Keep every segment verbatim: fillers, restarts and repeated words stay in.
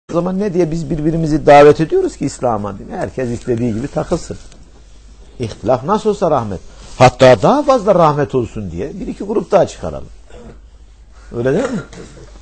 O zaman ne diye biz birbirimizi davet ediyoruz ki İslam'a? Herkes istediği gibi takılsın. İhtilaf nasıl olsa rahmet. Hatta daha fazla rahmet olsun diye bir iki grup daha çıkaralım. Öyle değil mi?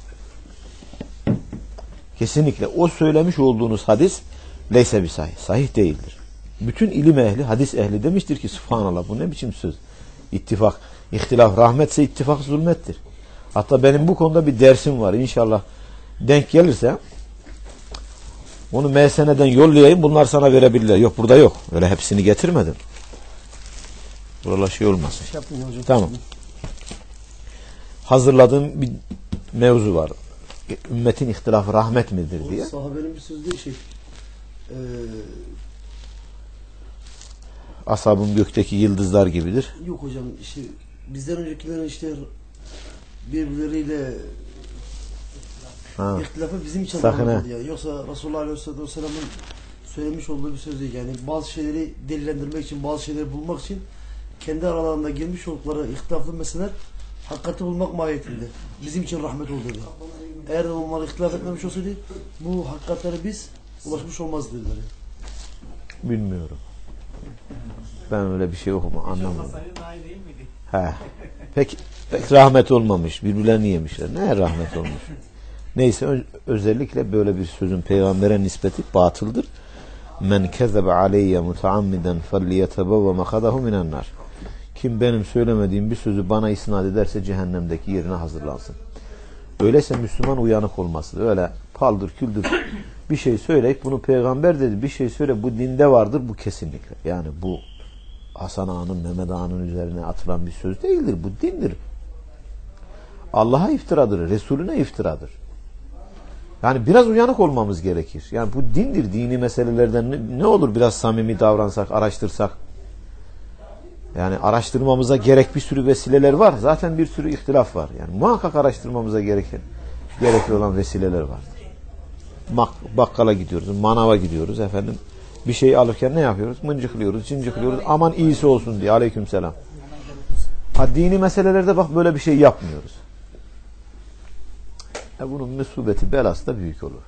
Kesinlikle o söylemiş olduğunuz hadis leyse bir sahih. Sahih değildir. Bütün ilim ehli, hadis ehli demiştir ki subhanallah bu ne biçim söz? İttifak, ihtilaf rahmetse ittifak zulmettir. Hatta benim bu konuda bir dersim var. İnşallah denk gelirse onu M S N'den yollayayım. Bunlar sana verebilirler. Yok burada yok. Öyle hepsini getirmedim. Buralar şey olmasın. Şey hocam, tamam. Hazırladığım bir mevzu var. Ümmetin ihtilafı rahmet midir diye. Sahabenin bir sözü değil şey. Ee... Ashabın gökteki yıldızlar gibidir. Yok hocam işte bizden öncekilerin işte birbirleriyle ha. ihtilafı bizim için anlamlı ya. Yoksa Resulullah Aleyhisselatü Vesselam'ın söylemiş olduğu bir söz değil. Yani bazı şeyleri delillendirmek için, bazı şeyleri bulmak için kendi aralarında girmiş oldukları ihtilaflı meseleler hakikati bulmak mahiyetinde. Bizim için rahmet oldu dedi. Eğer onlar ihtilaf etmemiş olsaydı bu hakikatlere biz ulaşmış olmazdı dediler. Bilmiyorum. Ben öyle bir şey okuma anlamadım. He. Pek, pek rahmet olmamış. Birbirlerini yemişler. Ne rahmet olmuş. Neyse özellikle böyle bir sözün peygambere nispeti batıldır. Men kezebe aleyye mutaammiden felliyetebevve makadahu minennar. Kim benim söylemediğim bir sözü bana isnat ederse cehennemdeki yerine hazırlansın. Öyleyse Müslüman uyanık olması. Öyle paldır küldür bir şey söyleyip bunu peygamber dedi bir şey söyle bu dinde vardır bu kesinlikle. Yani bu Hasan Ağa'nın Mehmet Ağa'nın üzerine atılan bir söz değildir. Bu dindir. Allah'a iftiradır. Resulüne iftiradır. Yani biraz uyanık olmamız gerekir. Yani bu dindir. Dini meselelerden ne, ne olur biraz samimi davransak, araştırsak. Yani araştırmamıza gerek bir sürü vesileler var. Zaten bir sürü ihtilaf var. Yani muhakkak araştırmamıza gereken, gerekli olan vesileler vardır. Bak, bakkala gidiyoruz, manava gidiyoruz efendim. Bir şey alırken ne yapıyoruz? Mıncıklıyoruz, cincikliyoruz. Aman iyisi olsun diye. Aleykümselam. Ha, dini meselelerde bak böyle bir şey yapmıyoruz. E bunun musibeti, belası da büyük olur.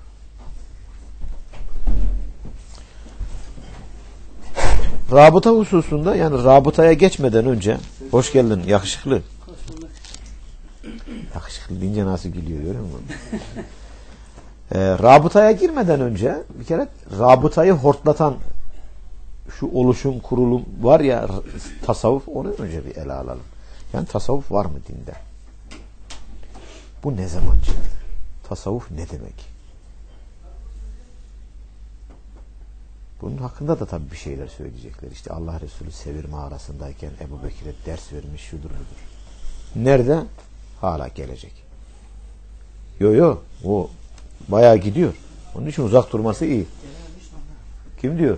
Rabıta hususunda yani rabıtaya geçmeden önce hoş geldin yakışıklı. Yakışıklı deyince nasıl gülüyor görüyor musun? E, rabıtaya girmeden önce bir kere rabıtayı hortlatan şu oluşum kurulum var ya tasavvuf onu önce bir ele alalım. Yani tasavvuf var mı dinde? Bu ne zaman çıktı? Tasavvuf ne demek? Bunun hakkında da tabii bir şeyler söyleyecekler. İşte Allah Resulü Sevir mağarasındayken Ebu Bekir'e ders vermiş şudur budur. Nerede? Hala gelecek. Yo yo o bayağı gidiyor. Onun için uzak durması iyi. Kim diyor?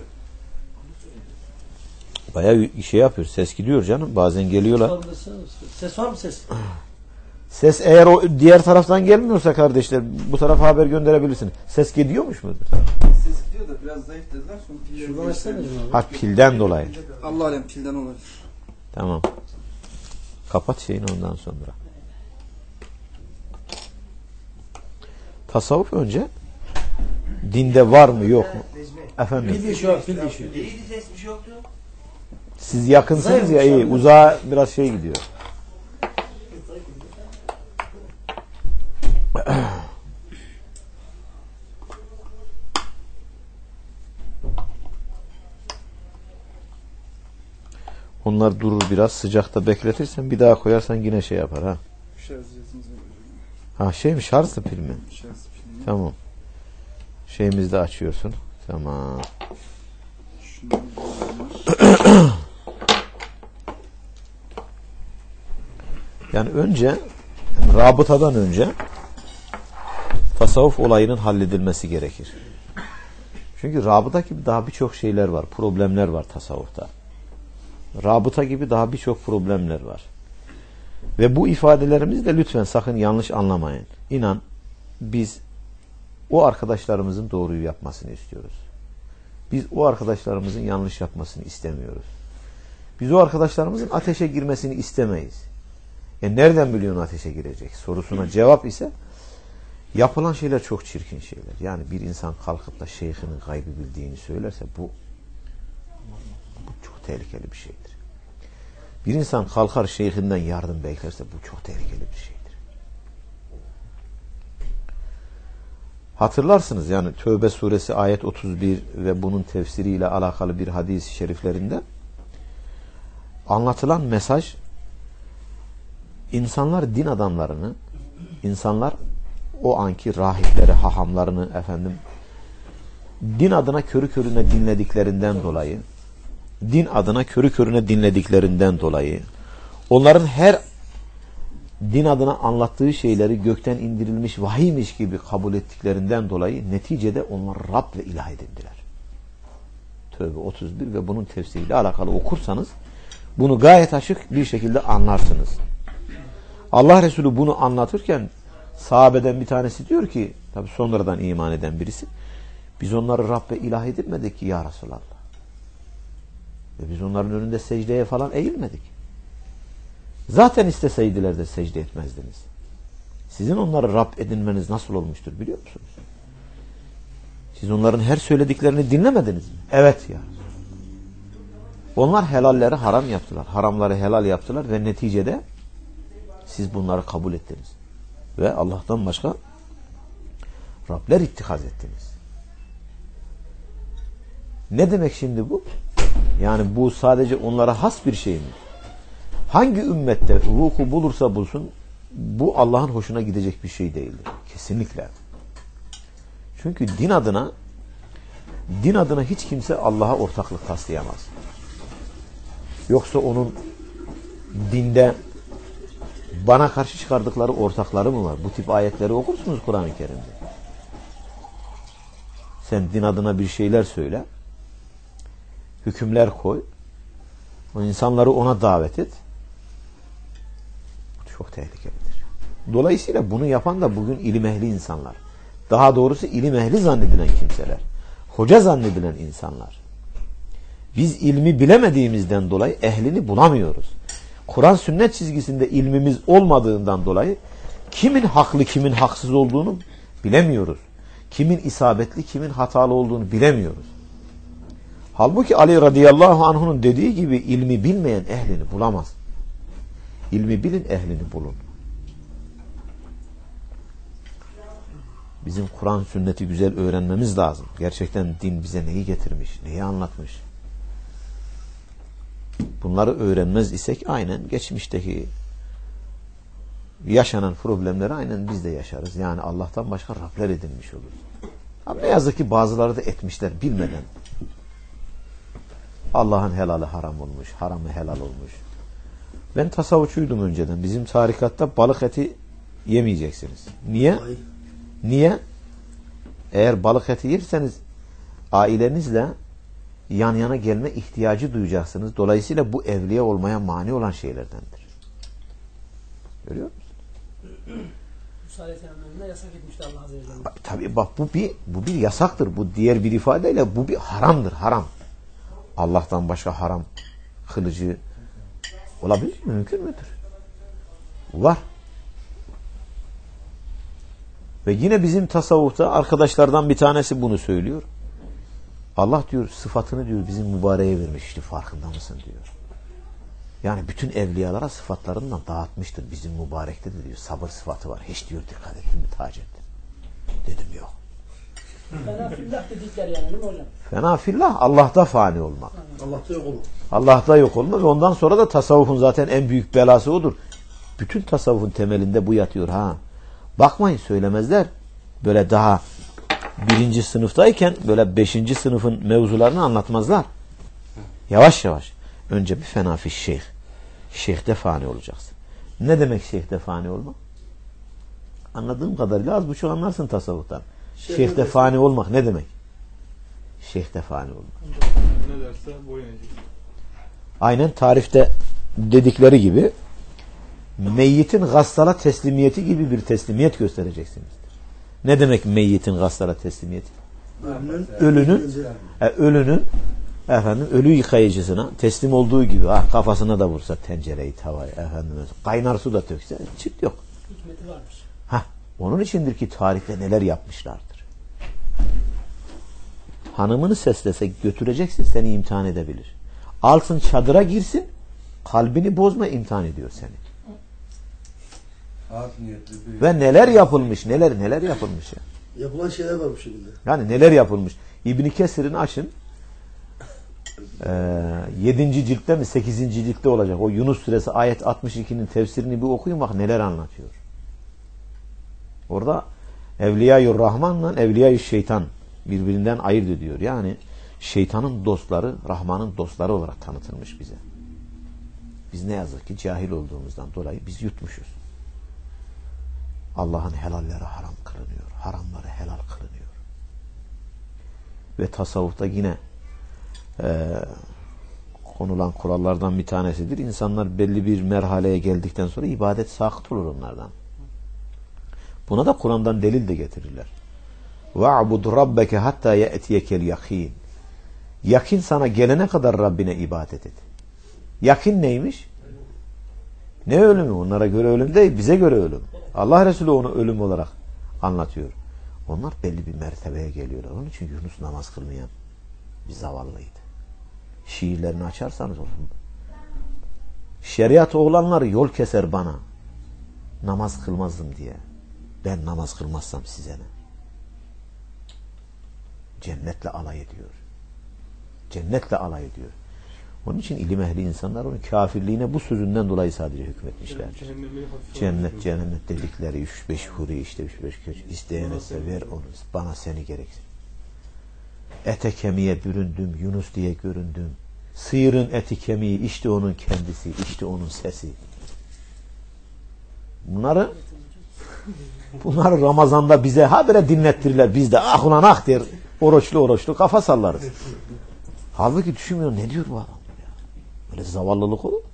Bayağı şey yapıyor. Ses gidiyor canım. Bazen geliyorlar. Ses var mı ses? Ses eğer o diğer taraftan gelmiyorsa kardeşler bu tarafa haber gönderebilirsiniz. Ses gidiyormuş mu? Ses gidiyor da biraz zayıf dediler. Şuradan açsana. Ha pilden dolayı. Allah alem pilden olabilir. Tamam. Kapat şeyini ondan sonra. Tasavvuf önce dinde var mı yok mu? Efendim. Pil düşüyor, pil düşüyor. İyiydi ses bir şey yoktu. Siz yakınsınız ya iyi. Uzağa biraz şey gidiyor. Onlar durur biraz sıcakta bekletirsen bir daha koyarsan yine şey yapar ha. Ha şey mi şarjlı pil mi? Tamam. Şeyimizi de açıyorsun. Tamam. Yani önce yani rabıtadan önce tasavvuf olayının halledilmesi gerekir. Çünkü rabıta gibi daha birçok şeyler var. Problemler var tasavvufta. Rabıta gibi daha birçok problemler var. Ve bu ifadelerimizi de lütfen sakın yanlış anlamayın. İnan biz o arkadaşlarımızın doğruyu yapmasını istiyoruz. Biz o arkadaşlarımızın yanlış yapmasını istemiyoruz. Biz o arkadaşlarımızın ateşe girmesini istemeyiz. E nereden biliyorsun ateşe girecek? Sorusuna cevap ise Yapılan şeyler çok çirkin şeyler. Yani bir insan kalkıp da şeyhinin gaybı bildiğini söylerse bu, bu çok tehlikeli bir şeydir. Bir insan kalkar şeyhinden yardım beklerse bu çok tehlikeli bir şeydir. Hatırlarsınız yani Tövbe suresi ayet otuz bir ve bunun tefsiriyle alakalı bir hadis-i şeriflerinde anlatılan mesaj, insanlar din adamlarını, insanlar o anki rahipleri, hahamlarını efendim din adına körü körüne dinlediklerinden dolayı, din adına körü körüne dinlediklerinden dolayı, onların her din adına anlattığı şeyleri gökten indirilmiş vahiymiş gibi kabul ettiklerinden dolayı neticede onlar Rab ve ilah edindiler. Tövbe otuz bir ve bunun tefsiriyle alakalı okursanız bunu gayet açık bir şekilde anlarsınız. Allah Resulü bunu anlatırken sahabeden bir tanesi diyor ki, tabi sonradan iman eden birisi, biz onları Rab ve ilah edinmedik ki ya Resulallah. Ve biz onların önünde secdeye falan eğilmedik. Zaten isteseydiler de secde etmezdiniz. Sizin onları Rab edinmeniz nasıl olmuştur biliyor musunuz? Siz onların her söylediklerini dinlemediniz mi? Evet ya. Onlar helalleri haram yaptılar. Haramları helal yaptılar ve neticede siz bunları kabul ettiniz. Ve Allah'tan başka Rabler ittihaz ettiniz. Ne demek şimdi bu? Yani bu sadece onlara has bir şey mi? Hangi ümmette ruhu bulursa bulsun bu Allah'ın hoşuna gidecek bir şey değildir. Kesinlikle. Çünkü din adına din adına hiç kimse Allah'a ortaklık taslayamaz. Yoksa onun dinde bana karşı çıkardıkları ortakları mı var? Bu tip ayetleri okursunuz Kur'an-ı Kerim'de. Sen din adına bir şeyler söyle. Hükümler koy. O insanları ona davet et. Bu çok tehlikelidir. Dolayısıyla bunu yapan da bugün ilim ehli insanlar. Daha doğrusu ilim ehli zannedilen kimseler. Hoca zannedilen insanlar. Biz ilmi bilemediğimizden dolayı ehlini bulamıyoruz. Kur'an sünnet çizgisinde ilmimiz olmadığından dolayı kimin haklı kimin haksız olduğunu bilemiyoruz. Kimin isabetli kimin hatalı olduğunu bilemiyoruz. Halbuki Ali radıyallahu anh'un dediği gibi ilmi bilmeyen ehlini bulamaz. İlmi bilin ehlini bulun. Bizim Kur'an sünneti güzel öğrenmemiz lazım. Gerçekten din bize neyi getirmiş, neyi anlatmış. Bunları öğrenmez isek aynen geçmişteki yaşanan problemleri aynen biz de yaşarız. Yani Allah'tan başka Rabler edinmiş oluruz. Ama ne yazık ki bazıları da etmişler bilmeden. Allah'ın helali haram olmuş, haramı helal olmuş. Ben tasavvufçuydum önceden. Bizim tarikatta balık eti yemeyeceksiniz. Niye? Ay. Niye? Eğer balık eti yerseniz ailenizle yan yana gelme ihtiyacı duyacaksınız. Dolayısıyla bu evliya olmaya mani olan şeylerdendir. Görüyor musunuz? Musa Aleyhisselam'ın yasak etmişti Allah Azze ve Celle. Tabii bak bu bir bu bir yasaktır. Bu diğer bir ifadeyle bu bir haramdır. Haram. Allah'tan başka haram kılıcı olabilir mi? Mümkün müdür? Var. Ve yine bizim tasavvufta arkadaşlardan bir tanesi bunu söylüyor. Allah diyor sıfatını diyor bizim mübareğe vermiş. İşte farkında mısın diyor. Yani bütün evliyalara sıfatlarından dağıtmıştır. Bizim mübarekte de diyor sabır sıfatı var. Hiç diyor dikkat ettin mi Taceddin? Dedim yok. Fena fillah dedikleri yani değil mi hocam? Fena fillah Allah'ta fani olmak. Allah'ta yok olur. Allah'ta yok olmak ve ondan sonra da tasavvufun zaten en büyük belası odur. Bütün tasavvufun temelinde bu yatıyor ha. Bakmayın söylemezler. Böyle daha birinci sınıftayken böyle beşinci sınıfın mevzularını anlatmazlar. Yavaş yavaş. Önce bir fenafi şeyh. Şeyhte fani olacaksın. Ne demek şeyhte fani olmak? Anladığım kadarıyla az buçuk anlarsın tasavvuftan. Şeyh Şeyhte fani olmak ne demek? Şeyhte fani olmak. Ne derse boyun eğecek. Aynen tarifte dedikleri gibi meyyitin gassala teslimiyeti gibi bir teslimiyet göstereceksiniz. Ne demek meyyitin gassala teslimiyeti? Ölünün, Ölünün e, ölünün efendim ölü yıkayıcısına teslim olduğu gibi ha, kafasına da vursa tencereyi tavayı efendim kaynar su da tökse çıt yok. Hikmeti varmış. Ha Onun içindir ki tarihte neler yapmışlardır. Hanımını seslese götüreceksin, seni imtihan edebilir. Alsın çadıra girsin, kalbini bozma, imtihan ediyor seni. Ve neler yapılmış, neler neler yapılmış ya. Yapılan şeyler var bu şekilde. Yani neler yapılmış. İbn Kesir'in açın Ee, yedinci ciltte mi sekizinci ciltte olacak. O Yunus suresi ayet altmış ikinin tefsirini bir okuyun, bak neler anlatıyor. Orada Evliya-i Rahman'la Evliya-i Şeytan birbirinden ayırt ediyor. Yani şeytanın dostları Rahman'ın dostları olarak tanıtılmış bize. Biz ne yazık ki cahil olduğumuzdan dolayı biz yutmuşuz. Allah'ın helalleri haram kılınıyor. Haramları helal kılınıyor. Ve tasavvufta yine Ee, konulan kurallardan bir tanesidir. İnsanlar belli bir merhaleye geldikten sonra ibadet sakıt olur onlardan. Buna da Kur'an'dan delil de getirirler. وَعْبُدْ رَبَّكَ hatta يَأْتِيَكَ الْيَقِينَ. Yakin sana gelene kadar Rabbine ibadet et. Yakin neymiş? Ne ölümü? Onlara göre ölüm değil, bize göre ölüm. Allah Resulü onu ölüm olarak anlatıyor. Onlar belli bir mertebeye geliyorlar. Onun için Yunus namaz kılmayan bir zavallıydı. Şiirlerini açarsanız olsun. Şeriat oğlanları yol keser bana. Namaz kılmazdım diye. Ben namaz kılmazsam size ne? Cennetle alay ediyor. Cennetle alay ediyor. Onun için ilim ehli insanlar onun kafirliğine bu sözünden dolayı sadece hükmetmişler. Cennet, cennet dedikleri üç beş huri işte üç beş köç isteyemezse ver onu. Bana seni gereksin. Ete kemiğe büründüm, Yunus diye göründüm. Sığırın eti kemiği, işte onun kendisi, işte onun sesi. Bunları bunları Ramazan'da bize habire dinlettirirler. Biz de ah ulan ah der, oruçlu oruçlu kafa sallarız. Halbuki düşünmüyor, ne diyor bu adam ya? Böyle zavallılık olur.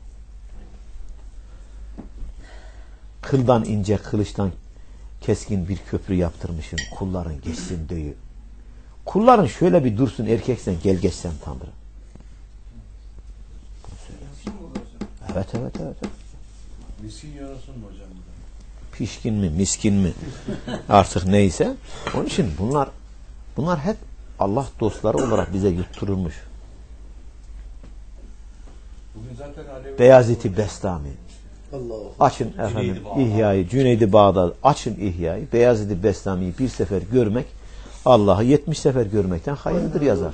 Kıldan ince, kılıçtan keskin bir köprü yaptırmışım, kulların geçsin diyor. Kulların şöyle bir dursun, erkeksen gel geçsen Tanrı. Evet evet evet. Miskin yarasın mı hocam? Pişkin mi, miskin mi? Artık neyse. Onun için bunlar bunlar hep Allah dostları olarak bize yutturulmuş. Bugün zaten Beyazıt-ı Bestami. Allah. Açın efendim İhya'yı, Cüneyd-i Bağdat, açın İhya'yı, Beyazıt-ı Bestami'yi bir sefer görmek Allah'ı yetmiş sefer görmekten hayırlıdır yazar.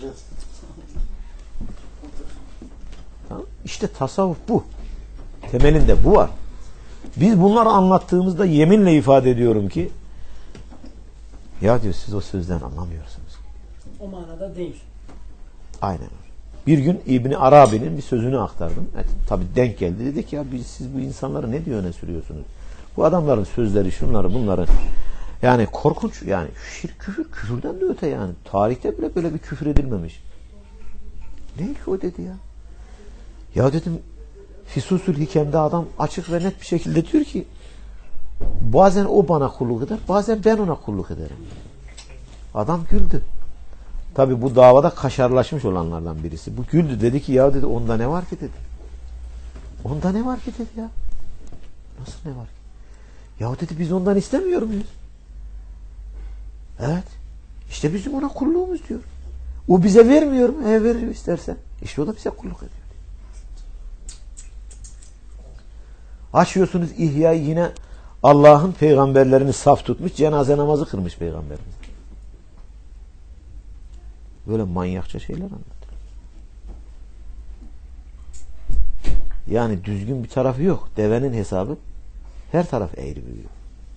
Tamam. İşte tasavvuf bu. Temelinde bu var. Biz bunları anlattığımızda yeminle ifade ediyorum ki ya diyor siz o sözden anlamıyorsunuz. O manada değil. Aynen öyle. Bir gün İbni Arabi'nin bir sözünü aktardım. Evet, tabii denk geldi. Dedik ya biz, siz bu insanları ne diye öne sürüyorsunuz? Bu adamların sözleri şunları bunları yani korkunç yani şirk küfür küfürden de öte yani. Tarihte bile böyle bir küfür edilmemiş. Ne ki o dedi ya? Ya dedim Fisusül Hikem'de adam açık ve net bir şekilde diyor ki bazen o bana kulluk eder, bazen ben ona kulluk ederim. Adam güldü. Tabi bu davada kaşarlaşmış olanlardan birisi. Bu güldü, dedi ki ya dedi onda ne var ki dedi. Onda ne var ki dedi ya. Nasıl ne var ki? Ya dedi biz ondan istemiyor muyuz? Evet. İşte bizim ona kulluğumuz diyor. O bize vermiyor mu? E verir istersen. İşte o da bize kulluk ediyor. Açıyorsunuz İhya'yı, yine Allah'ın peygamberlerini saf tutmuş, cenaze namazı kılmış peygamberimiz. Böyle manyakça şeyler anlatıyor. Yani düzgün bir tarafı yok. Devenin hesabı her taraf eğri büyüyor.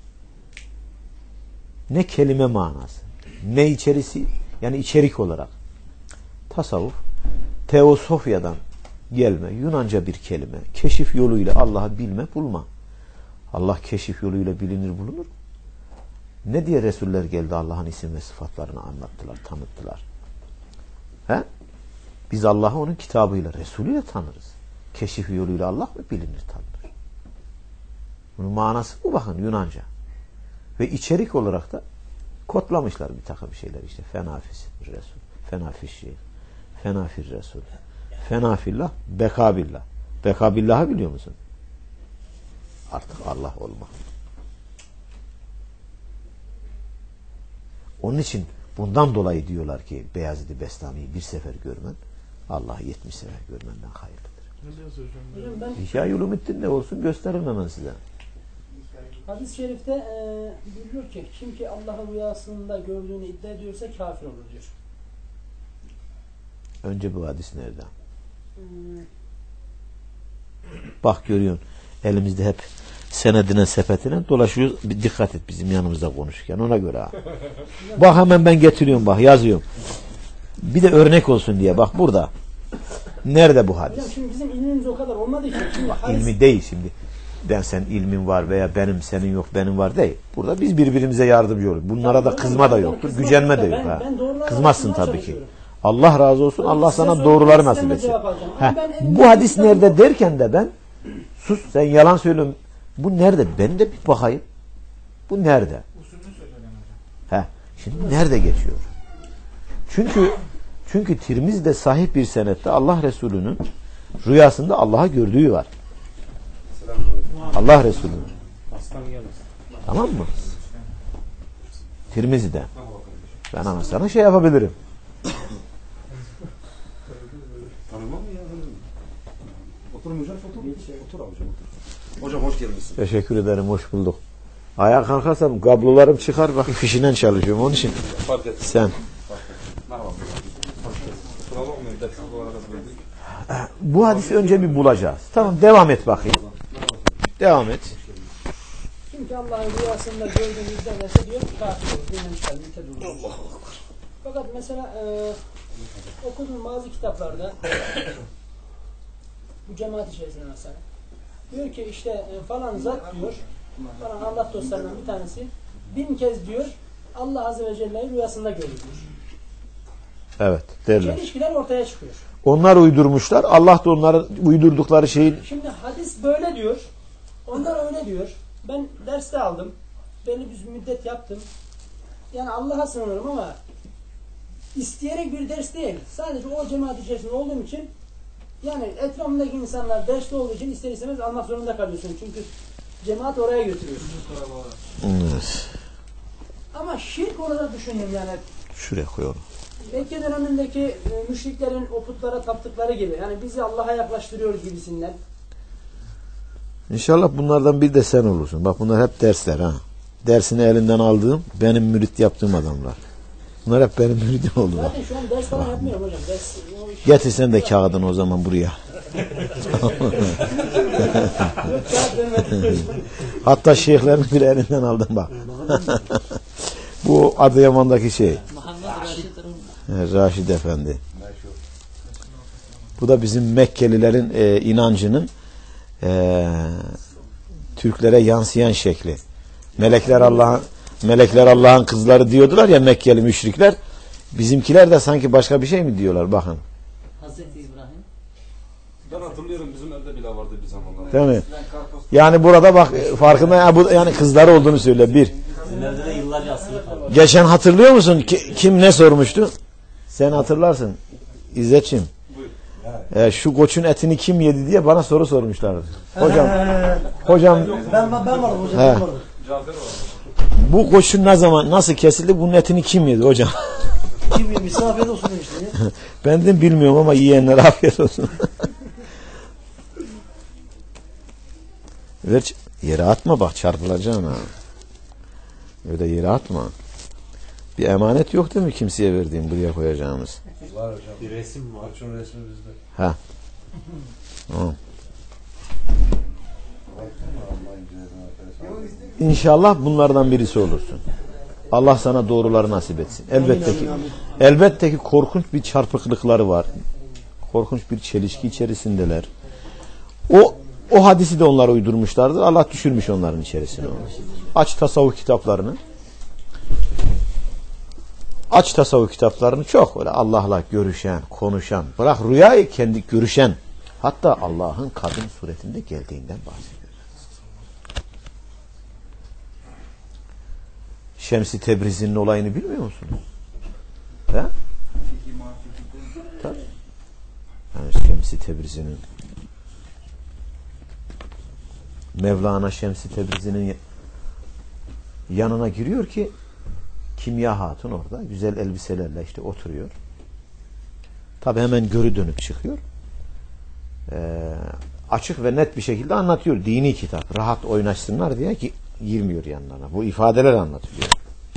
Ne kelime manası, ne içerisi, yani içerik olarak. Tasavvuf, Teosofya'dan gelme, Yunanca bir kelime. Keşif yoluyla Allah'ı bilme, bulma. Allah keşif yoluyla bilinir, bulunur. Ne diye Resuller geldi Allah'ın isim ve sıfatlarını anlattılar, tanıttılar. He? Biz Allah'ı onun kitabıyla, Resulüyle tanırız. Keşif yoluyla Allah mı bilinir, tanınır. Bunun manası bu, bakın Yunanca. Ve içerik olarak da kodlamışlar bir takım şeyler işte. Fenafis Resul, fenafis şeyh, fenafir Resul, fenafillah, bekabillah. Bekabillah'ı biliyor musun? Artık Allah olmak. Onun için bundan dolayı diyorlar ki Beyazid-i Bestami'yi bir sefer görmen Allah'ı yetmiş sefer görmenden hayırlıdır. Ne diyorsun hocam? Hocam ben İhya-i Ulumuddin ne olsun gösteririm hemen size. hadis-i şerifte e, buyuruyor ki kim ki Allah'ı rüyasında gördüğünü iddia ediyorsa kafir olur diyor. Önce bu hadis nerede? Hmm. Bak görüyorsun elimizde hep senedine sepetine dolaşıyoruz. Bir dikkat et bizim yanımızda konuşurken ona göre ha. Bak hemen ben getiriyorum bak yazıyorum. Bir de örnek olsun diye bak burada. Nerede bu hadis? Hocam şimdi bizim ilmimiz o kadar olmadı ki. Şimdi hadis... İlmi değil şimdi. Ben sen ilmin var veya benim senin yok benim var değil. Burada biz birbirimize yardımcı oluruz. Bunlara da kızma da yoktur. Gücenme de yok. Ha. Kızmazsın tabii ki. Allah razı olsun. Allah sana doğruları nasip etsin. Ha. Bu hadis nerede derken de ben sus sen yalan söylüyorsun. Bu nerede? Ben de bir bakayım. Bu nerede? Ha. Şimdi nerede geçiyor? Çünkü çünkü Tirmizi'de sahih bir senette Allah Resulü'nün rüyasında Allah'ı gördüğü var. Allah Resulü'nün. Tamam mı? Tirmizi'de. Ben ama sana şey yapabilirim. Tanımam mı ya? Oturun hocam, otur. Otur hocam, otur. Hocam hoş gelmişsin. Teşekkür ederim, hoş bulduk. Ayağa kalkarsam kablolarım çıkar, bak fişinden çalışıyorum, onun için. Fark et. Sen. Merhaba. Kusura bakmayın, dersi bu arada böldük. Bu hadisi önce bir bulacağız. Tamam, devam et bakayım. Devam et. Kim ki Allah'ın rüyasında gördüğünü iddia ederse diyor ki kafir olur. Dinden çıkar, mürted olur. Fakat mesela e, okuduğum bazı kitaplarda bu cemaat içerisinde mesela diyor ki işte e, falan zat diyor falan Allah dostlarından bir tanesi bin kez diyor Allah Azze ve Celle'yi rüyasında gördü diyor. Evet, derler. Çelişkiler ortaya çıkıyor. Onlar uydurmuşlar. Allah da onların uydurdukları şeyin... Şimdi hadis böyle diyor. Onlar öyle diyor. Ben derste aldım. Belli bir müddet yaptım. Yani Allah'a sığınırım ama isteyerek bir ders değil. Sadece o cemaat içerisinde olduğum için yani etrafımdaki insanlar derste olduğu için ister istemez almak zorunda kalıyorsun. Çünkü cemaat oraya götürüyor. Evet. Ama şirk olarak düşündüm yani. Şuraya koyalım. Mekke dönemindeki e, müşriklerin o putlara taptıkları gibi. Yani bizi Allah'a yaklaştırıyoruz gibisinden. İnşallah bunlardan bir de sen olursun. Bak bunlar hep dersler ha. Dersini elinden aldığım, benim mürit yaptığım adamlar. Bunlar hep benim müridim oldu. Zaten şu an ders falan yapmıyorum hocam. Ders, iş... Getir sen de kağıdını o zaman buraya. Hatta şeyhlerin bile elinden aldım bak. Bu Adıyaman'daki şey. Raşid. Raşid Efendi. Bu da bizim Mekkelilerin e, inancının e, Türklere yansıyan şekli. Melekler Allah'ın melekler Allah'ın kızları diyordular ya Mekkeli müşrikler. Bizimkiler de sanki başka bir şey mi diyorlar bakın. Hazreti İbrahim. Ben hatırlıyorum bizim evde bile vardı bir zamanlar. Değil mi? Yani burada bak farkında ya bu yani kızları olduğunu söyle bir. Bizim evde de yıllarca asılı kaldı. Geçen hatırlıyor musun? Ki, kim ne sormuştu? Sen hatırlarsın. İzzetçim. E, şu koçun etini kim yedi diye bana soru sormuşlardı. Hocam. hocam. Ben, ben vardım hocam. He. Ben vardım. Bu koçun ne zaman nasıl kesildi? Bunun etini kim yedi hocam? Kim yemiş? Afiyet olsun demiştin ya. Ben de bilmiyorum ama yiyenlere afiyet olsun. Ver, yere atma bak çarpılacaksın ha. Öyle yere atma. Bir emanet yok değil mi kimseye verdiğim buraya koyacağımız? Var hocam. Bir resim var. Koçun resmi bizde. Ha. Tamam. İnşallah bunlardan birisi olursun. Allah sana doğruları nasip etsin. Elbette ki, elbette ki korkunç bir çarpıklıkları var. Korkunç bir çelişki içerisindeler. O o hadisi de onlar uydurmuşlardır. Allah düşürmüş onların içerisine onu. Aç tasavvuf kitaplarını. Aç tasavvuf kitaplarını çok öyle Allah'la görüşen, konuşan, bırak rüyayı kendi görüşen, hatta Allah'ın kadın suretinde geldiğinden bahsediyor. Şems-i Tebriz'in olayını bilmiyor musunuz? He? Tabii. Yani Şems-i Tebriz'in Mevlana Şems-i Tebriz'in yanına giriyor ki Kimya Hatun orada güzel elbiselerle işte oturuyor. Tabi hemen görü dönüp çıkıyor. Ee, açık ve net bir şekilde anlatıyor. Dini kitap. Rahat oynaşsınlar diye ki girmiyor yanlarına. Bu ifadeler anlatılıyor.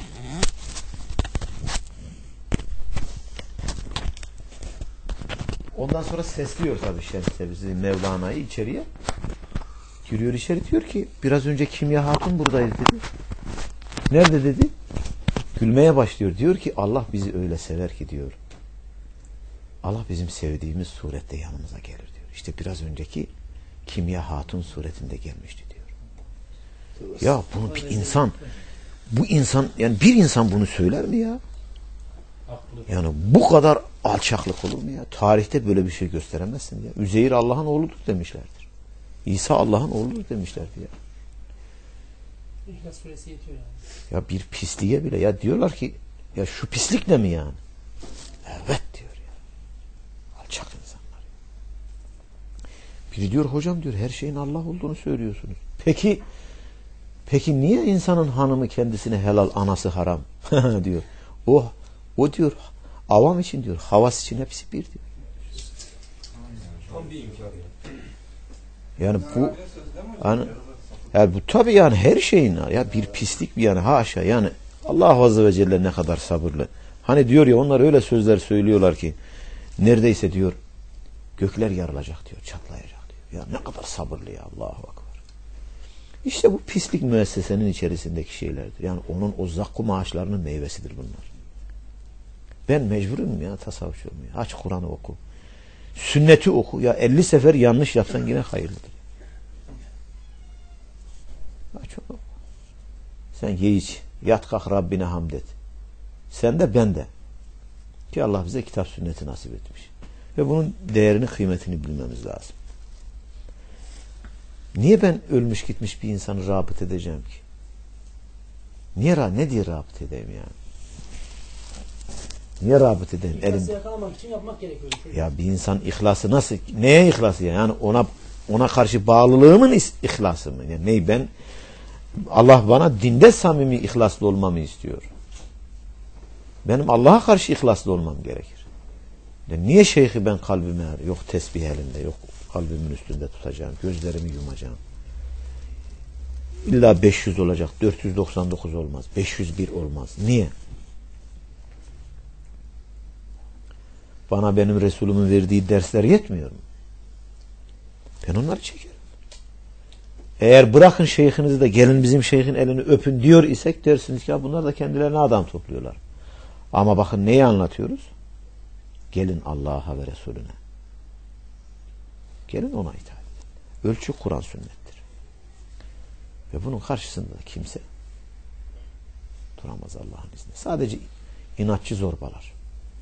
Ondan sonra sesliyor tabi Şems'e bizi Mevlana'yı içeriye. Giriyor içeri diyor ki biraz önce Kimya Hatun buradaydı dedi. Nerede dedi? Gülmeye başlıyor. Diyor ki Allah bizi öyle sever ki diyor. Allah bizim sevdiğimiz surette yanımıza gelir diyor. İşte biraz önceki Kimya Hatun suretinde gelmişti diyor. Ya bunu bir insan bu insan yani bir insan bunu söyler mi ya? Yani bu kadar alçaklık olur mu ya? Tarihte böyle bir şey gösteremezsin ya. Üzeyir Allah'ın oğludur demişlerdir. İsa Allah'ın oğludur demişlerdi ya. İhlas suresi yetiyor yani. Ya bir pisliğe bile ya diyorlar ki ya şu pislik ne mi yani? Evet diyor ya. Alçak insanlar. Biri diyor hocam diyor her şeyin Allah olduğunu söylüyorsunuz. Peki peki niye insanın hanımı kendisine helal anası haram diyor. O o diyor avam için diyor havas için hepsi bir diyor. Tam bir inkar ya. Yani bu yani, yani bu tabii yani her şeyin ya bir pislik bir yani haşa yani Allah Azze ve Celle ne kadar sabırlı. Hani diyor ya onlar öyle sözler söylüyorlar ki neredeyse diyor gökler yarılacak diyor, çatlayacak diyor. Ya ne kadar sabırlı ya Allahu Ekber. İşte bu pislik müessesenin içerisindeki şeylerdir. Yani onun o zakku maaşlarının meyvesidir bunlar. Ben mecburum ya tasavvufçu olmaya. Aç Kur'an'ı oku. Sünneti oku. Ya elli sefer yanlış yapsan yine hayırlıdır. Aç oku. Sen ye iç. Yat kalk Rabbine hamd et. Sen de ben de. Ki Allah bize kitap sünneti nasip etmiş. Ve bunun değerini kıymetini bilmemiz lazım. Niye ben ölmüş gitmiş bir insanı rağbet edeceğim ki? Niye ne diye rağbet edeyim yani? Niye rağbet edeyim? İhlası yakalamak için yapmak gerekiyor. Ya bir insan ihlası nasıl? Neye ihlası ya? Yani ona ona karşı bağlılığımın ihlası mı? Yani ney ben Allah bana dinde samimi ihlaslı olmamı istiyor. Benim Allah'a karşı ihlaslı olmam gerekir. Yani niye şeyhi ben kalbime yok tesbih elinde yok kalbimin üstünde tutacağım, gözlerimi yumacağım. İlla beş yüz olacak, dört yüz doksan dokuz olmaz, beş yüz bir olmaz. Niye? Bana benim Resulümün verdiği dersler yetmiyor mu? Ben onları çekerim. Eğer bırakın şeyhinizi de gelin bizim şeyhin elini öpün diyor isek dersiniz ki ya bunlar da kendilerine adam topluyorlar. Ama bakın neyi anlatıyoruz? Gelin Allah'a ve Resulüne. Gelin ona itaat edin. Ölçü Kur'an sünnettir. Ve bunun karşısında da kimse duramaz Allah'ın izniyle. Sadece inatçı zorbalar.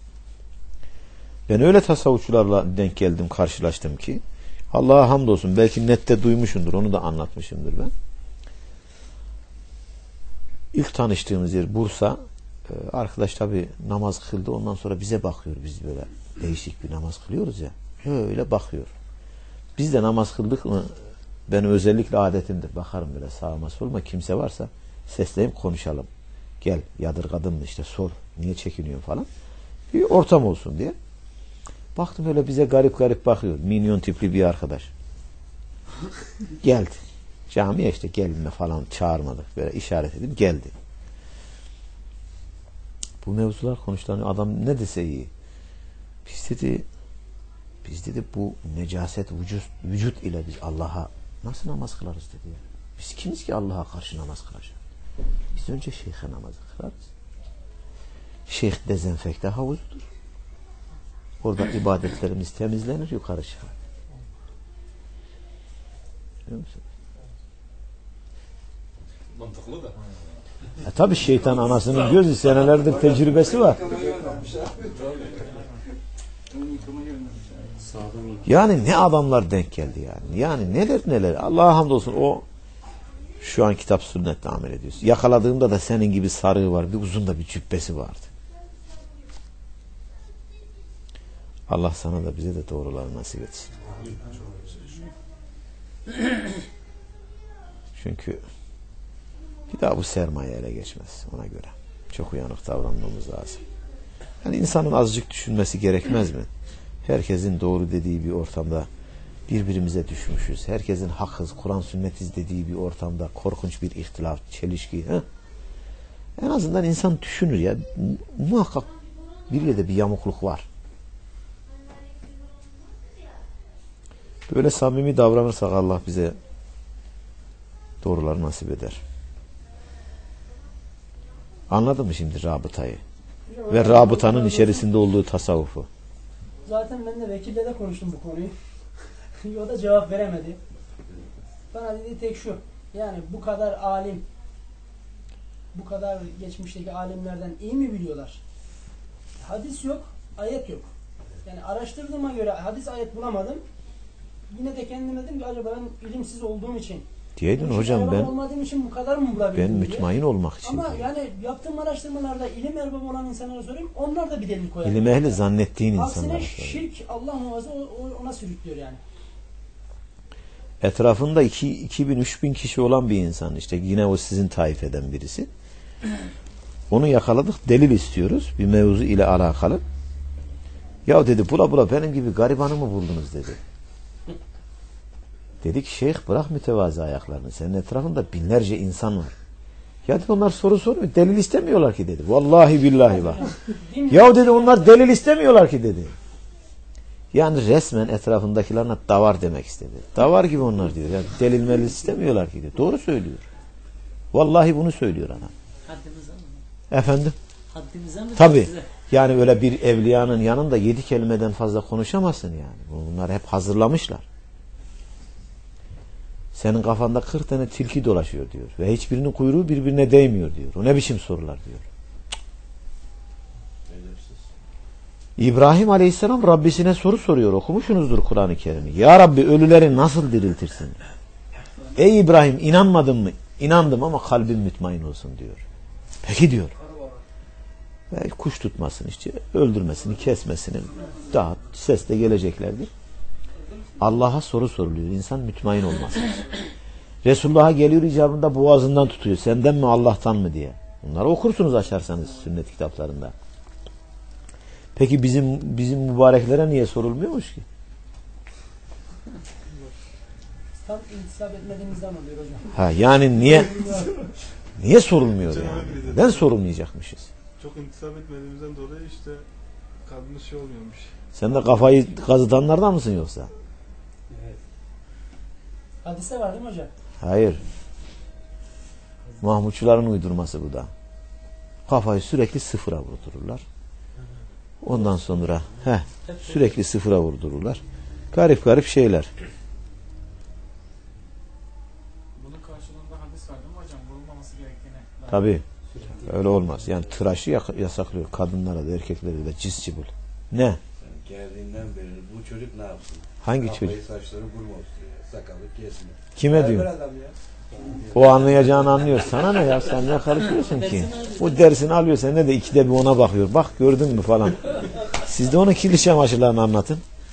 Ben öyle tasavvufçularla denk geldim, karşılaştım ki Allah'a hamdolsun belki nette duymuşumdur, onu da anlatmışımdır ben. İlk tanıştığımız yer Bursa. Arkadaş tabi namaz kıldı, ondan sonra bize bakıyor, biz böyle değişik bir namaz kılıyoruz ya, öyle bakıyor. Biz de namaz kıldık mı benim özellikle adetimdir, bakarım böyle sağıma soluma, kimse varsa sesleyip konuşalım, gel yadırgadın mı işte sor, niye çekiniyorsun falan, bir ortam olsun diye. Baktım öyle bize garip garip bakıyor, minyon tipli bir arkadaş geldi camiye, işte gelme falan çağırmadık, böyle işaret edip geldi. Bu mevzular konuşulan adam ne dese iyi. Biz dedi biz dedi bu necaset vücut, vücut ile biz Allah'a nasıl namaz kılarız dedi ya. Biz kimiz ki Allah'a karşı namaz kılacağız? Biz önce şeyhe namazı kılarız. Şeyh dezenfekte havuzudur. Orada ibadetlerimiz temizlenir, yukarı çıkar. Biliyor musun? Mantıklı da. E tabi şeytan anasının gözü, senelerdir tecrübesi var. Yani ne adamlar denk geldi yani. Yani neler neler. Allah'a hamdolsun o şu an kitap sünnetle amel ediyorsun. Yakaladığımda da senin gibi sarığı var. Bir uzun da bir cübbesi vardı. Allah sana da bize de doğruları nasip etsin. Çünkü bir daha bu sermaye ele geçmez ona göre. Çok uyanık davranmamız lazım. Yani insanın azıcık düşünmesi gerekmez mi? Herkesin doğru dediği bir ortamda birbirimize düşmüşüz. Herkesin hakkız, Kur'an sünnetiz dediği bir ortamda korkunç bir ihtilaf, çelişki. He? En azından insan düşünür ya. Muhakkak bir yerde bir yamukluk var. Böyle samimi davranırsak Allah bize doğruları nasip eder. Anladın mı şimdi rabıtayı? Ve rabıtanın içerisinde olduğu tasavvufu. Zaten ben de vekille de konuştum bu konuyu. O da cevap veremedi. Bana dediği tek şu. Yani bu kadar alim, bu kadar geçmişteki alimlerden iyi mi biliyorlar? Hadis yok, ayet yok. Yani araştırdığıma göre hadis ayet bulamadım. Yine de kendime dedim ki acaba ben ilimsiz olduğum için, Diyeydin hocam ben olmadığım için bu kadar mı bulabildim ben diye. mütmain olmak için. Ama yani yaptığım araştırmalarda ilim erbabı olan insanlara sorayım, onlar da bir delil koyar. İlim ehli zannettiğin insanlar. Aksine şirk Allah muhafaza ona sürüklüyor yani. Etrafında iki, iki bin, üç bin kişi olan bir insan işte yine o sizin taifeden birisi. Onu yakaladık, delil istiyoruz bir mevzu ile alakalı. Ya dedi bula bula benim gibi garibanı mı buldunuz dedi. Dedik şeyh bırak mütevazı ayaklarını. Senin etrafında binlerce insan var. Ya dedi onlar soru sormuyor. Delil istemiyorlar ki dedi. Vallahi billahi bak. Ya dedi onlar delil istemiyorlar ki dedi. Yani resmen etrafındakilerine davar demek istedi. Davar gibi onlar diyor. Yani delil melil istemiyorlar ki diyor. Doğru söylüyor. Vallahi bunu söylüyor adam. Haddimize mi? Efendim? Haddimize mi? Tabii. Yani öyle bir evliyanın yanında yedi kelimeden fazla konuşamazsın yani. Bunlar hep hazırlamışlar. Senin kafanda kırk tane tilki dolaşıyor diyor. Ve hiçbirinin kuyruğu birbirine değmiyor diyor. O ne biçim sorular diyor. İbrahim Aleyhisselam Rabbisine soru soruyor. Okumuşsunuzdur Kur'an-ı Kerim'i. Ya Rabbi ölüleri nasıl diriltirsin? Ey İbrahim inanmadın mı? İnandım ama kalbim mütmain olsun diyor. Peki diyor. Ve kuş tutmasın işte. Öldürmesini, kesmesini daha sesle geleceklerdir. Allah'a soru soruluyor. İnsan mütmain olmaz. Resulullah'a geliyor icabında boğazından tutuyor. Senden mi Allah'tan mı diye. Bunları okursunuz açarsanız sünnet kitaplarında. Peki bizim bizim mübareklere niye sorulmuyormuş ki? Tam intisap etmediğimizden oluyor hocam. Ha yani niye niye sorulmuyor yani? Neden sorulmayacakmışız? Çok intisap etmediğimizden dolayı işte kalbimiz şey olmuyormuş. Sen de kafayı kazıtanlardan mısın yoksa? Evet. Hadiste var değil mi hocam? Hayır. Mahmutçuların uydurması bu da. Kafayı sürekli sıfıra vurdururlar. Ondan sonra heh, sürekli sıfıra vurdururlar. Garip garip şeyler. Bunun karşılığında hadis var değil mi hocam? Vurulmaması gerektiğine. Tabii. Öyle olmaz. Yani tıraşı yasaklıyor. Kadınlara da erkeklere de cis cibul. Ne? Yani geldiğinden beri bu çocuk ne yapsın? Hangi Kafayı, çocuk? saçları vurmasın ya. Sakalı kesme. Kime diyor? O anlayacağını anlıyor. Sana ne ya? Sen ne karışıyorsun ki? O dersini alıyor. Sen ne de ikide bir ona bakıyor. Bak gördün mü falan. Siz de ona kirli çamaşırlarını anlatın.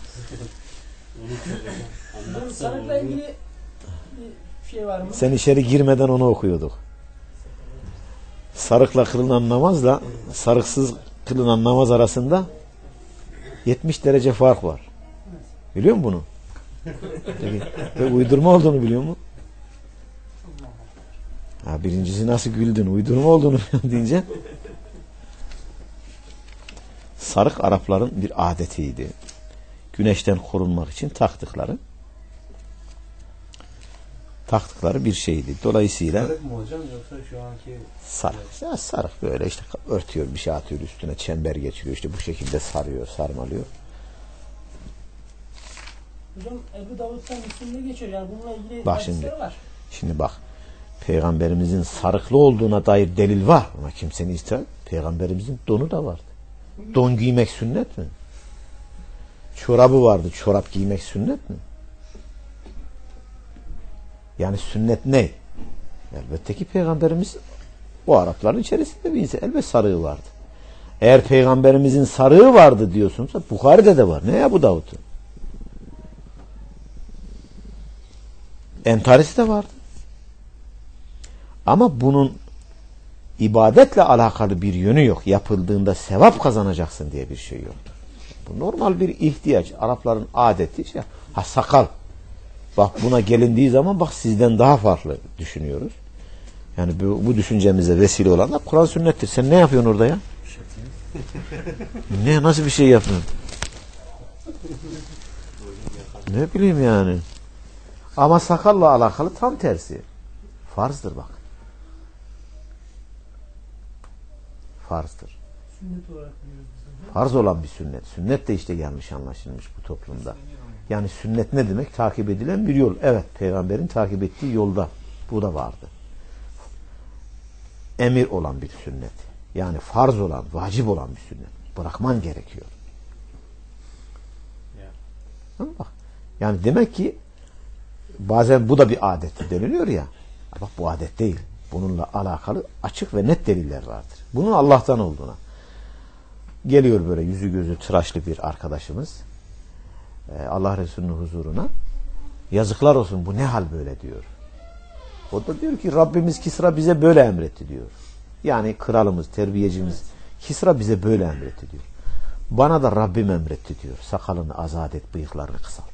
Sarıkla ilgili bir şey var mı? Sen içeri girmeden onu okuyorduk. Sarıkla kılınan namazla sarıksız kılınan namaz arasında yetmiş derece fark var. Biliyor musun bunu? Peki, ve uydurma olduğunu biliyor musun? Ha, birincisi nasıl güldün? Uydurma olduğunu deyince sarık Arapların bir adetiydi. Güneşten korunmak için taktıkları taktıkları bir şeydi. Dolayısıyla Sarık mı hocam yoksa şu anki sarık. Ya sarık böyle işte örtüyor, bir şey atıyor üstüne, çember geçiriyor, işte bu şekilde sarıyor, sarmalıyor. Hocam Ebu Davud'dan üstünde geçiyor. Yani bununla ilgili Bak hadisler şimdi. var. Şimdi bak. Peygamberimizin sarıklı olduğuna dair delil var. Ama kimsenin ister. Peygamberimizin donu da vardı. Don giymek sünnet mi? Çorabı vardı. Çorap giymek sünnet mi? Yani sünnet ne? Elbette ki Peygamberimiz o Arapların içerisinde bir insan. Elbette sarığı vardı. Eğer Peygamberimizin sarığı vardı diyorsunsa Bukhari'de de var. Ne ya bu Davud'un? Entarisi de vardı. Ama bunun ibadetle alakalı bir yönü yok. Yapıldığında sevap kazanacaksın diye bir şey yoktur. Bu normal bir ihtiyaç. Arapların adeti işte, ha sakal. Bak buna gelindiği zaman bak sizden daha farklı düşünüyoruz. Yani bu, bu düşüncemize vesile olan da Kur'an sünnettir. Sen ne yapıyorsun orada ya? Ne nasıl bir şey yapıyorsun? Ne bileyim yani. Ama sakalla alakalı tam tersi. Farzdır bak. Farzdır. Sünnet olarak biliyoruz biz. Farz olan bir sünnet. Sünnet de işte yanlış anlaşılmış bu toplumda. Yani sünnet ne demek? Takip edilen bir yol. Evet, peygamberin takip ettiği yolda. Bu da vardı. Emir olan bir sünnet. Yani farz olan, vacip olan bir sünnet. Bırakman gerekiyor. Yeah. Bak. Yani demek ki bazen bu da bir adet deniliyor ya. Bak bu adet değil. Bununla alakalı açık ve net deliller vardır. Bunun Allah'tan olduğuna. Geliyor böyle yüzü gözü tıraşlı bir arkadaşımız. Allah Resulü'nün huzuruna. Yazıklar olsun bu ne hal böyle diyor. O da diyor ki Rabbimiz Kisra bize böyle emretti diyor. Yani kralımız, terbiyecimiz Kisra bize böyle emretti diyor. Bana da Rabbim emretti diyor. Sakalını azat et, bıyıklarını kısalt.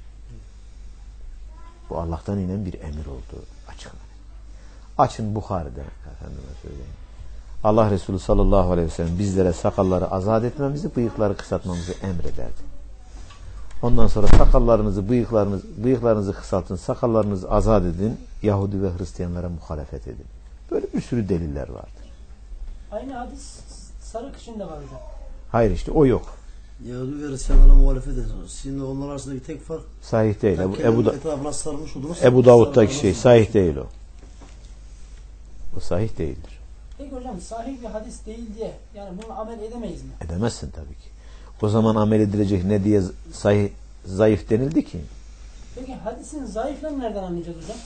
Bu Allah'tan inen bir emir oldu. Açık. Açın Bukhari'de efendime söyleyeyim. Allah Resulü sallallahu aleyhi ve sellem bizlere sakalları azat etmemizi, bıyıkları kısaltmamızı emrederdi. Ondan sonra sakallarınızı, bıyıklarınızı, bıyıklarınızı kısaltın, sakallarınızı azat edin, Yahudi ve Hristiyanlara muhalefet edin. Böyle bir sürü deliller vardır. Aynı hadis sarı kışında var hocam. Hayır işte o yok. Yahudi ve Hristiyanlara muhalefet ediyorsunuz. Şimdi onlar arasında bir tek fark. Sahih değil. Ebu, Ebu, da, etrafına sarmış olursa, Ebu Davud'daki şey sahih değil o. O sahih değildir. Peki hocam sahih bir hadis değil diye yani bunu amel edemeyiz mi? Edemezsin tabii ki. O zaman amel edilecek ne diye sahih, zayıf denildi ki? Peki hadisin zayıflığını nereden anlayacağız hocam?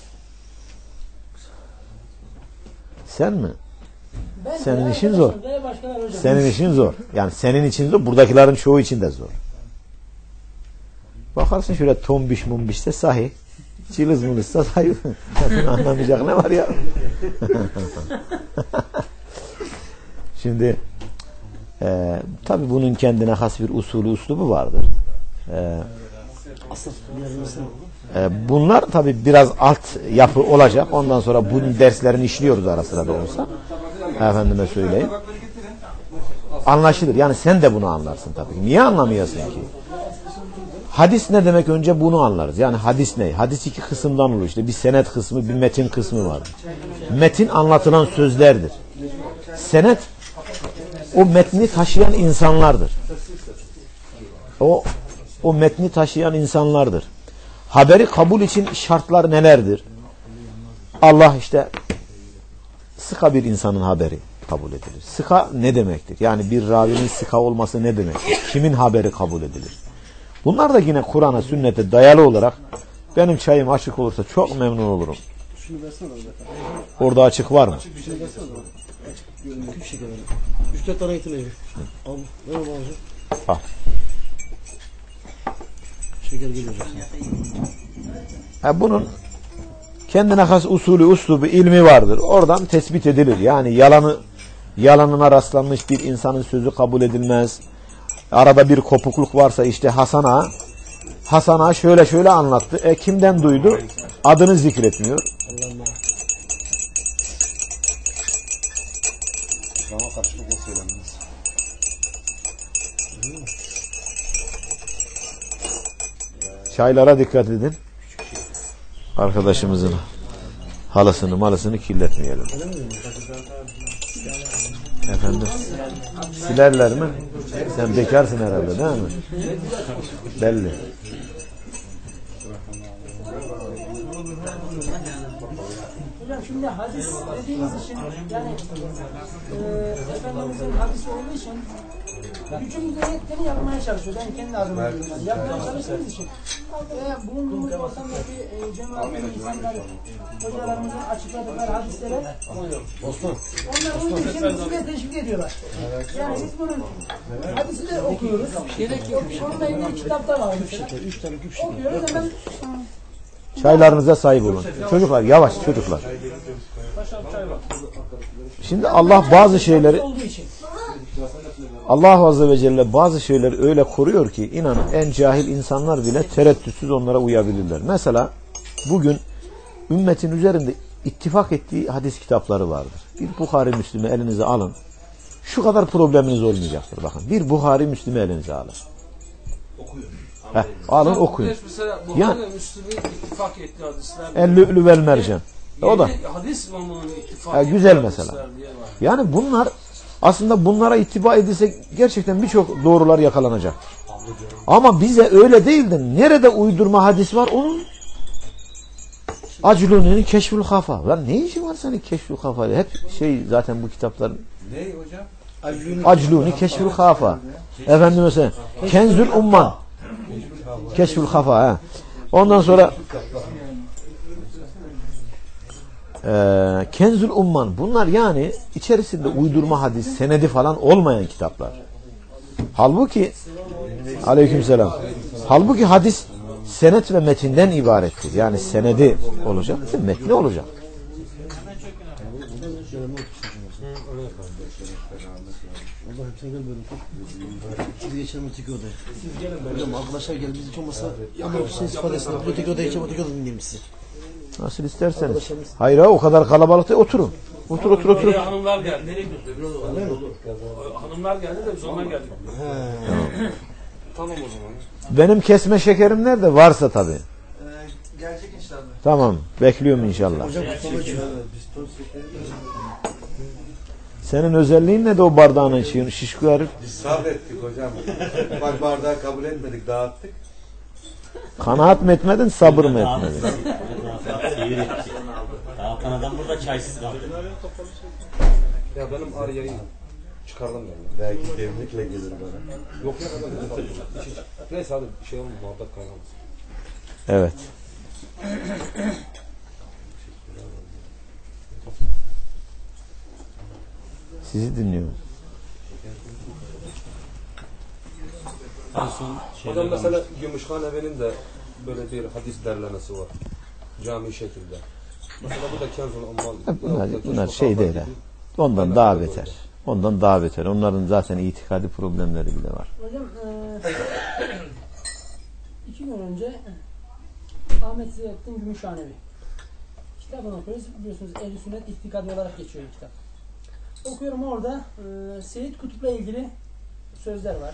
Sen mi? Ben senin işin zor. Hocam. Senin işin zor. Yani senin için zor. Buradakilerin çoğu için de zor. Bakarsın şöyle tombiş mumbişse sahih. Çiliz mılızsa zayıf. Anlamayacak ne var ya? Şimdi e, tabi bunun kendine has bir usulü uslubu vardır. E, e, bunlar tabi biraz alt yapı olacak. Ondan sonra bunun derslerini işliyoruz ara sıra da olsa. Efendime söyleyeyim. Anlaşılır. Yani sen de bunu anlarsın tabii. Niye anlamıyorsun ki? Hadis ne demek önce bunu anlarız. Yani hadis ne? Hadis iki kısımdan olur işte. Bir senet kısmı, bir metin kısmı vardır. Metin anlatılan sözlerdir. Senet o metni taşıyan insanlardır. O o metni taşıyan insanlardır. Haberi kabul için şartlar nelerdir? Allah işte sıka bir insanın haberi kabul edilir. Sıka ne demektir? Yani bir ravinin sıka olması ne demektir? Kimin haberi kabul edilir? Bunlar da yine Kur'an'a, sünnete dayalı olarak benim çayım açık olursa çok memnun olurum. Orada açık var mı? üç dört tane getireyim. Al. Ver onu hocam. Al. Şeker geliyor. Ha, bunun kendine has usulü, uslubu, ilmi vardır. Oradan tespit edilir. Yani yalanı yalanına rastlanmış bir insanın sözü kabul edilmez. Arada bir kopukluk varsa işte Hasan Ağa Hasan Ağa şöyle şöyle anlattı. E kimden duydu? Adını zikretmiyor. Ama karşılıklı söylenmez. Çaylara dikkat edin. Arkadaşımızın halısını malısını kirletmeyelim. Efendim? Silerler mi? Sen bekarsın herhalde değil mi? Belli. Hocam şimdi hadis dediğimiz için yani e, Efendimizin hadisi olduğu için gücümüzün yettiğini yapmaya çalışıyoruz. Ben kendi adıma diyorum. Yapmaya çalıştığımız için ve bulunduğumuz ortamdaki e, cemaatin insanları hocalarımızın açıkladıkları hadislere onlar onun için bize teşvik ediyorlar. Yani biz bunun hadisi de okuyoruz. Onunla ilgili kitaplar var mesela. Okuyoruz hemen Çaylarınıza sahip olun. Çocuklar yavaş çocuklar. Paşam çay var. Şimdi Allah bazı şeyleri olduğu için. Allah Azze ve Celle bazı şeyleri öyle koruyor ki inanın en cahil insanlar bile tereddütsüz onlara uyabilirler. Mesela bugün ümmetin üzerinde ittifak ettiği hadis kitapları vardır. Bir Buhari Müslim'i elinize alın. Şu kadar probleminiz olmayacaktır. Bakın bir Buhari Müslim'i elinize alın. Heh, alın okuyun. Mesela Yani- Buhari Müslim'in ittifak ettiği hadisler. El-Lü'lü vel mercan. O da. Yeni Hadis imamının ittifak Ha, ettiği güzel hadisler mesela. diye var. Yani bunlar aslında bunlara ittiba edilse gerçekten birçok doğrular yakalanacak. Ama bize öyle değil de nerede uydurma hadis var onun Acluni'nin Keşfül Hafa. Lan ne işi var senin Keşfül Hafa'yla? Hep şey zaten bu kitapların Ne hocam? Acluni Keşfül Hafa. Efendim mesela Kenzül Umman. Keşfül Hafa. Ha. Ondan sonra Ee, Kenzül Umman. Bunlar yani içerisinde uydurma hadis, senedi falan olmayan kitaplar. Halbuki aleykümselam. Halbuki hadis senet ve metinden ibarettir. Yani senedi olacak, metni olacak. Allah'ım sen gel böyle otur. Biz geçelim öteki odaya. Siz gelin böyle. Hocam arkadaşlar gel. Biz hiç olmazsa ama şey ifadesinde öteki odaya geçelim, öteki odaya dinleyelim sizi. Nasıl isterseniz. Hayır ha, o kadar kalabalıkta oturun. Otur otur otur. Oraya hanımlar geldi. Nereye gidiyorsun? Hanımlar geldi de biz onlar geldik. Tamam o zaman. Benim kesme şekerim nerede? Varsa tabii. Ee, gelecek inşallah. Tamam. Bekliyorum inşallah. Hocam kutlama için. Senin özelliğin ne de o bardağına içiyorsun? Şişko herif. Biz sabrettik hocam. Bak bardağı kabul etmedik, dağıttık. Kanaat mı etmedin, sabır mı etmedin? Dağıtan adam burada çaysız kaldı. Ya benim Arya'yı çıkardım yani. Belki demlikle gelir bana. Yok ya ben de neyse hadi bir şey olmaz, muhabbet kaynamasın. Evet. Sizi dinliyorum. En son Hocam mesela Gümüşhan Evi'nin de böyle bir hadis derlemesi var. Cami şekilde. Mesela bu da Kenzul Umman. Bunlar, bunlar şey değil ha. Ondan daha beter. Ondan daha beter. Onların zaten itikadi problemleri bile var. Hocam e, iki gün önce Ahmet Ziyaddin Gümüşhanevi kitabını okuyoruz. Biliyorsunuz Ehl-i Sünnet İtikadi olarak geçiyor bu kitap. Okuyorum orada e, Seyyid Kutup'la ilgili sözler var.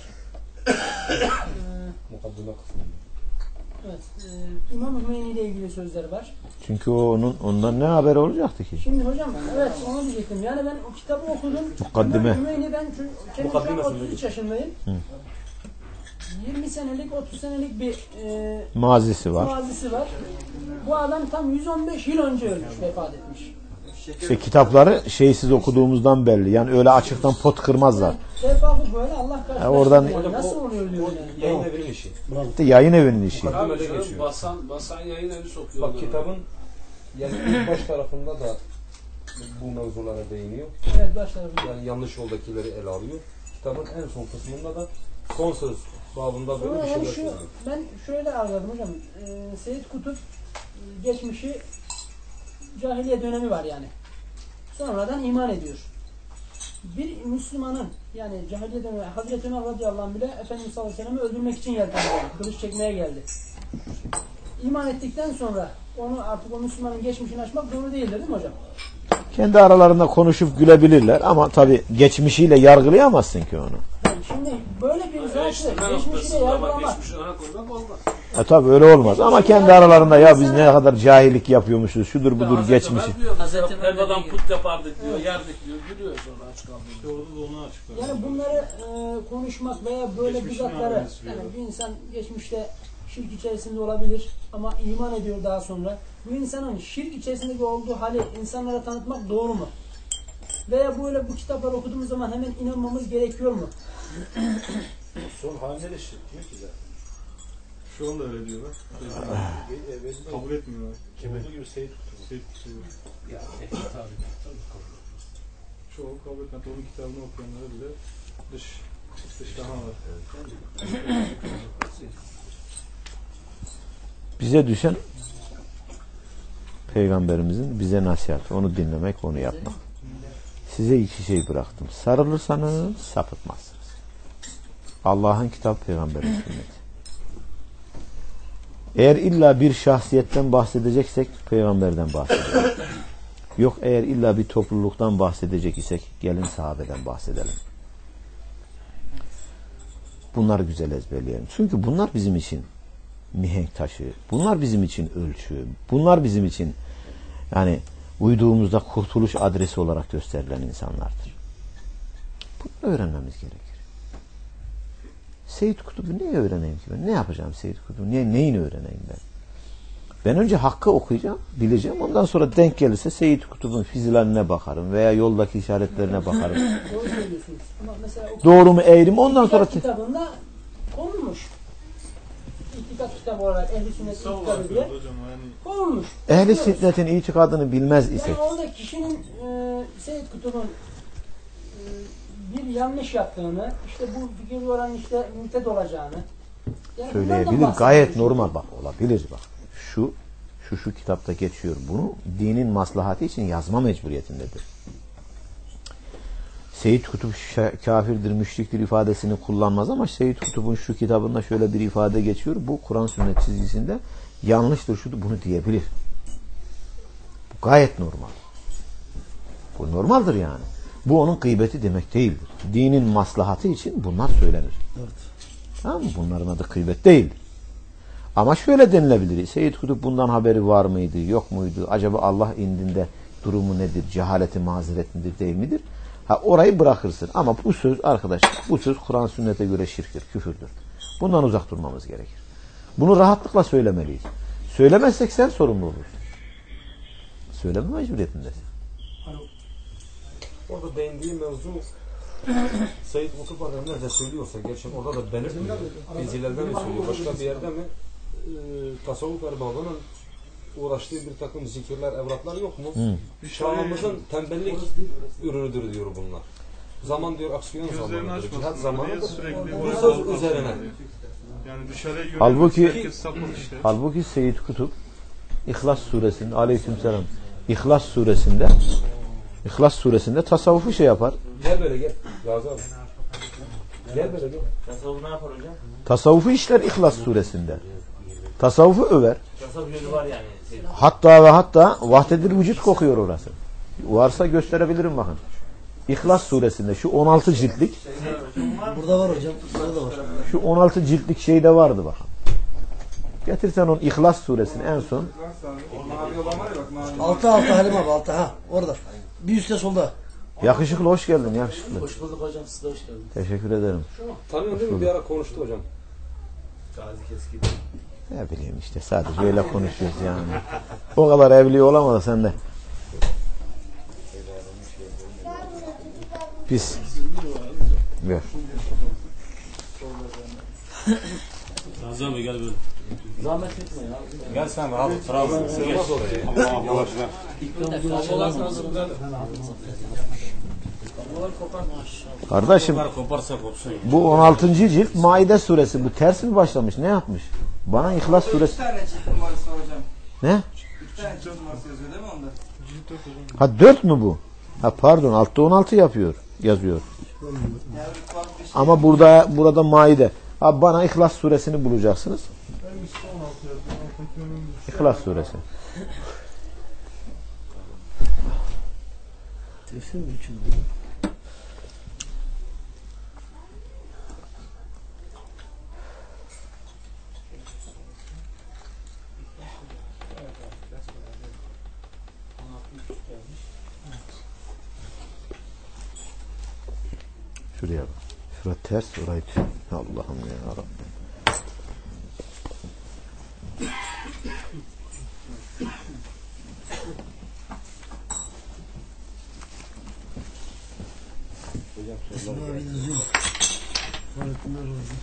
e, Mukaddime kısmında. evet, e, İmam Hümeyni ile ilgili sözler var. Çünkü o onun ondan ne haber olacaktı ki? Şimdi hocam evet onu diyecektim. Yani ben o kitabı okudum. Mukaddime. İmam Hümeyni ben şu- kendim şu an otuz üç yaşındayım. Hı. yirmi senelik otuz senelik bir e, Mazisi var. mazisi var. Bu adam tam yüz on beş yıl önce ölmüş, vefat etmiş. İşte kitapları şeysiz okuduğumuzdan belli. Yani öyle açıktan pot kırmazlar. Vefakı böyle Allah karşılaştırıyor. Ha, oradan- Yani nasıl oluyor diyor yani. Yayın evinin işi. İşte yayın evinin işi. Mukaddime Tabii canım, geçiyor. basan, basan yayın evi sokuyor. Bak kitabın yani ilk baş tarafında da bu mevzulara değiniyor. Evet başlarım. Yani yanlış yoldakileri ele alıyor. Kitabın en son kısmında da son söz babında böyle bir Sonra şeyler yani şu, söylüyor. ben şöyle anladım hocam. E, Seyyid Kutup e, geçmişi cahiliye dönemi var yani. Sonradan iman ediyor. Bir Müslümanın yani cahiliye dönemi Hazreti Ömer radıyallahu anh bile Efendimiz sallallahu aleyhi ve sellem'i öldürmek için geldi. Kılıç çekmeye geldi. İman ettikten sonra onu artık o Müslümanın geçmişini açmak doğru değildir değil mi hocam? Kendi aralarında konuşup gülebilirler ama tabii geçmişiyle yargılayamazsın ki onu. Yani şimdi böyle bir zatı Eleştirme geçmişiyle noktasında ama yargılamak. geçmişini ona koymak olmaz. E tabii öyle olmaz ama kendi aralarında ya biz ne kadar cahillik yapıyormuşuz şudur budur Hazreti geçmişi. Ömer diyor, Hazreti her Ömer adam dediği put yapardık diyor, yerdik diyor, gülüyor sonra aç kaldı. Orada da onu açıklar. Yani bunları e, konuşmak veya böyle Geçmişini bid'atları öğrenmesi yani diyor. bir insan geçmişte şirk içerisinde olabilir ama iman ediyor daha sonra. Bu insanın şirk içerisindeki olduğu hali insanlara tanıtmak doğru mu? Veya böyle bu kitapları okuduğumuz zaman hemen inanmamız gerekiyor mu? Son halleri şirk değil ki zaten. Şu anda öyle diyorlar. Kabul etmiyorlar. Kim olduğu gibi Seyyid Kutubu. Seyyid Kutubu. Çoğu kabul etmedi. Onun kitabını okuyanlara bile dış dışlama var. Bize düşen Peygamberimizin bize nasihatı. Onu dinlemek, onu yapmak. Size iki şey bıraktım. Sarılırsanız sapıtmazsınız. Allah'ın kitabı, Peygamberin sünneti. Eğer illa bir şahsiyetten bahsedeceksek peygamberden bahsedelim. Yok eğer illa bir topluluktan bahsedecek isek gelin sahabeden bahsedelim. Bunları güzel ezberleyelim. Çünkü bunlar bizim için mihenk taşı. Bunlar bizim için ölçü. Bunlar bizim için yani uyduğumuzda kurtuluş adresi olarak gösterilen insanlardır. Bunu öğrenmemiz gerekir. Seyyid Kutub'u niye öğreneyim ki ben? Ne yapacağım Seyyid Kutub'u? Niye, neyini öğreneyim ben? Ben önce hakkı okuyacağım, bileceğim. Ondan sonra denk gelirse Seyyid Kutub'un fizilaline bakarım veya yoldaki işaretlerine bakarım. Doğru söylüyorsunuz. Ama mesela o Doğru mu eğri mi? Ondan sonra kitabında konulmuş. İtikat kitabı olarak Ehl-i Sünnet İtikadı diye konulmuş. Ehl-i Sünnet'in itikadını bilmez isek. Yani orada kişinin e, Seyyid Kutub'un e, bir yanlış yaptığını, işte bu fikirli olan işte mürted olacağını yani söyleyebilir. Gayet normal bak. Olabilir bak. Şu şu şu kitapta geçiyor. Bunu dinin maslahatı için yazma mecburiyetindedir. Seyyid Kutup kafirdir, müşriktir ifadesini kullanmaz ama Seyyid Kutup'un şu kitabında şöyle bir ifade geçiyor. Bu Kur'an sünnet çizgisinde yanlıştır, şudur, bunu diyebilir. Bu gayet normal. Bu normaldir yani. Bu onun gıybeti demek değildir. Dinin maslahatı için bunlar söylenir. Evet. Tamam mı? Bunların adı gıybet değildir. Ama şöyle denilebilir. Seyyid Kutup bundan haberi var mıydı, yok muydu? Acaba Allah indinde durumu nedir? Cehaleti mazeret midir, değil midir? Ha, orayı bırakırsın. Ama bu söz arkadaşlar, bu söz Kur'an sünnete göre şirktir, küfürdür. Bundan uzak durmamız gerekir. Bunu rahatlıkla söylemeliyiz. Söylemezsek sen sorumlu olursun. Söyleme mecburiyetindesin. Orada değindiği mevzu Seyyid Kutup Adem nerede söylüyorsa gerçekten orada da belirtmiyor. Fizilerden mi söylüyor? Başka bir yerde mi? E, tasavvuf erbabının uğraştığı bir takım zikirler, evraklar yok mu? Hı. Çağımızın tembellik ürünüdür diyor bunlar. Zaman diyor aksiyon zamanıdır. Cihat zamanıdır. Bu söz üzerine. Yani dışarıya göre halbuki, işte. halbuki Seyyid Kutup İhlas suresinde aleykümselam İhlas suresinde İhlas suresinde tasavvufu şey yapar. Gel böyle gel. Gazi abi. Gel böyle gel. Tasavvuf ne yapar hocam? Tasavvufu işler İhlas suresinde. Tasavvufu över. Tasavvuf yönü var yani. Hatta ve hatta vahdedil vücut kokuyor orası. Varsa gösterebilirim bakın. İhlas suresinde şu on altı ciltlik. Burada var hocam. Burada da var. Şu on altı ciltlik şeyde vardı bakın. Getirsen onun İhlas suresini en son. Altı altı Halim abi altı ha orada. Bir üstte solda. Yakışıklı hoş geldin yakışıklı. Hoş bulduk hocam, siz de hoş geldiniz. Teşekkür ederim. Tanıyorsun değil mi? Bir ara konuştu hocam. Gazi Keskin. Ne bileyim işte sadece öyle konuşuyoruz yani. O kadar evli olamadı sen de. Pis. Ver. Gazi abi gel böyle. Zahmet etme ya. Gel sen rahat ol. Trabzon. Yavaş oraya. Yavaş ver. Kardeşim bu on altıncı cilt Maide suresi. Bu ters mi başlamış? Ne yapmış? Bana İhlas suresi. İki tane cilt numarası var hocam. Ne? İki tane cilt numarası yazıyor değil mi onda? Ha dört mü bu? Ha pardon altta on altı yapıyor. Yazıyor. Ama burada burada Maide. Ha bana İhlas suresini bulacaksınız. İhlas suresi. Tefsir mi için? Şuraya bak. Şurada ters, orayı tüm. Allah'ım ya Rabbim. İsmail yazıyor. Fahrettinler oldu.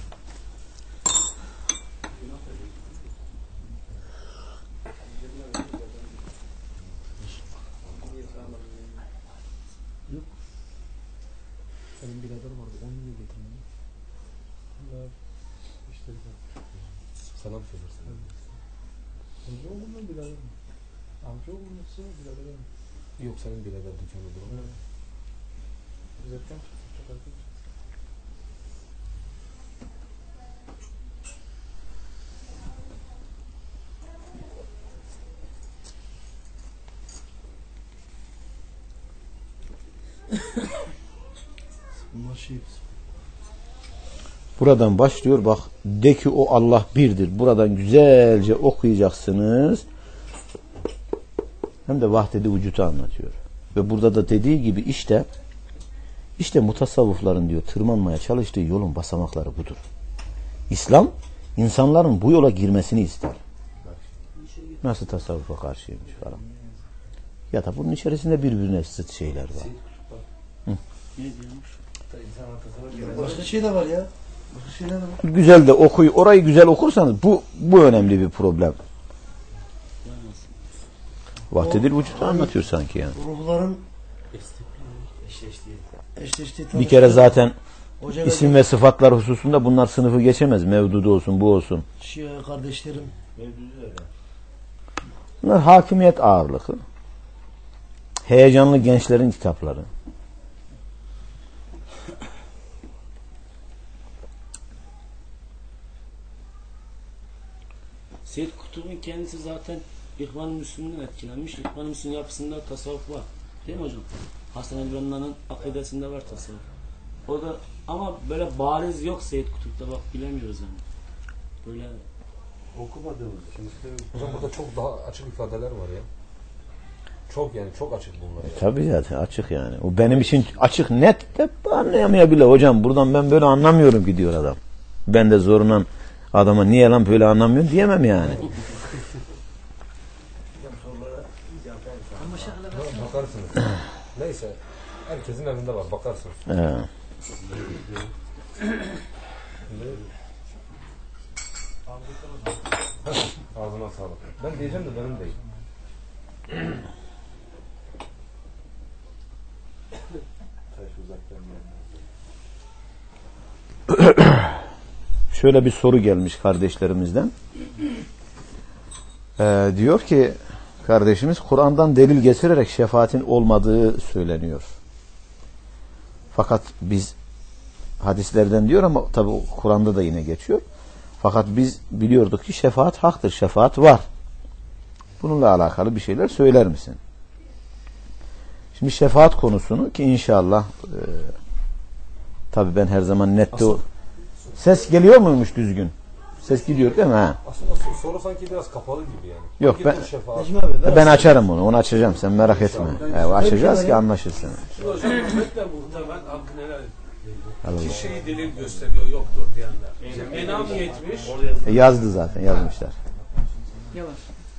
Yok. Senin birader vardı. Onu niye getirmedin? İşte Selam söylersin. Hocam ondan birader mi? Amca oğlum yoksa birader mi? Yok senin birader dükkanıdır. Evet. Biz hepten çok arkadaşız. Bunlar şey. Buradan başlıyor bak, de ki o Allah birdir. Buradan güzelce okuyacaksınız. Hem de vahdedi vücudu anlatıyor. Ve burada da dediği gibi işte işte mutasavvıfların diyor tırmanmaya çalıştığı yolun basamakları budur. İslam insanların bu yola girmesini ister. Nasıl tasavvufa karşıymış falan. Ya da bunun içerisinde birbirine zıt şeyler var. Hı. Başka şey de var ya. Başka şeyler de var. Güzel de okuyu, orayı güzel okursanız bu bu önemli bir problem. Vahdedil vücudu anlatıyor sanki yani. Ruhların Eşleştiği. eşleştiği Bir kere zaten Hoca isim ve sıfatlar hususunda bunlar sınıfı geçemez. Mevdudu olsun, bu olsun. Şia kardeşlerim. Bunlar hakimiyet ağırlığı. Heyecanlı gençlerin kitapları. Seyyid Kutub'un kendisi zaten İhvan-ı Müslüm'den etkilenmiş. İhvan-ı Müslüm yapısında tasavvuf var. Değil mi hocam? Hasan el-Benna'nın akidesinde var tasavvuf. O da ama böyle bariz yok Seyyid Kutup'ta, bak bilemiyoruz yani. Böyle Okumadığımız için işte Hocam burada çok daha açık ifadeler var ya. Çok yani çok açık bunlar. Ya. Tabii zaten açık yani. O benim için açık, net de anlayamayabilir. Hocam buradan ben böyle anlamıyorum ki diyor adam. Ben de zorundan adama niye lan böyle anlamıyorum diyemem yani. Bakarsınız. Neyse. Herkesin evinde var. Bakarsınız. He. Ağzına sağlık. Ben diyeceğim de benim değil. Şöyle bir soru gelmiş kardeşlerimizden. Ee, diyor ki kardeşimiz, Kur'an'dan delil getirerek şefaatin olmadığı söyleniyor. Fakat biz hadislerden diyor ama tabi Kur'an'da da yine geçiyor. Fakat biz biliyorduk ki şefaat haktır, şefaat var. Bununla alakalı bir şeyler söyler misin? Şimdi şefaat konusunu ki inşallah e, tabi ben her zaman nette o... Ses geliyor muymuş düzgün? Ses gidiyor değil mi? Ha. Aslında soru sanki biraz kapalı gibi yani. Yok ben Necmi abi, ben, ben açarım onu. Onu açacağım. Sen merak etme. Evet, açacağız ki anlaşılsın. Şimdi hocam Ahmet de muhtemelen hakkı neler? Ki şeyi delil gösteriyor yoktur diyenler. İşte Enam yetmiş. E, yazdı zaten. Yazmışlar. Yavaş.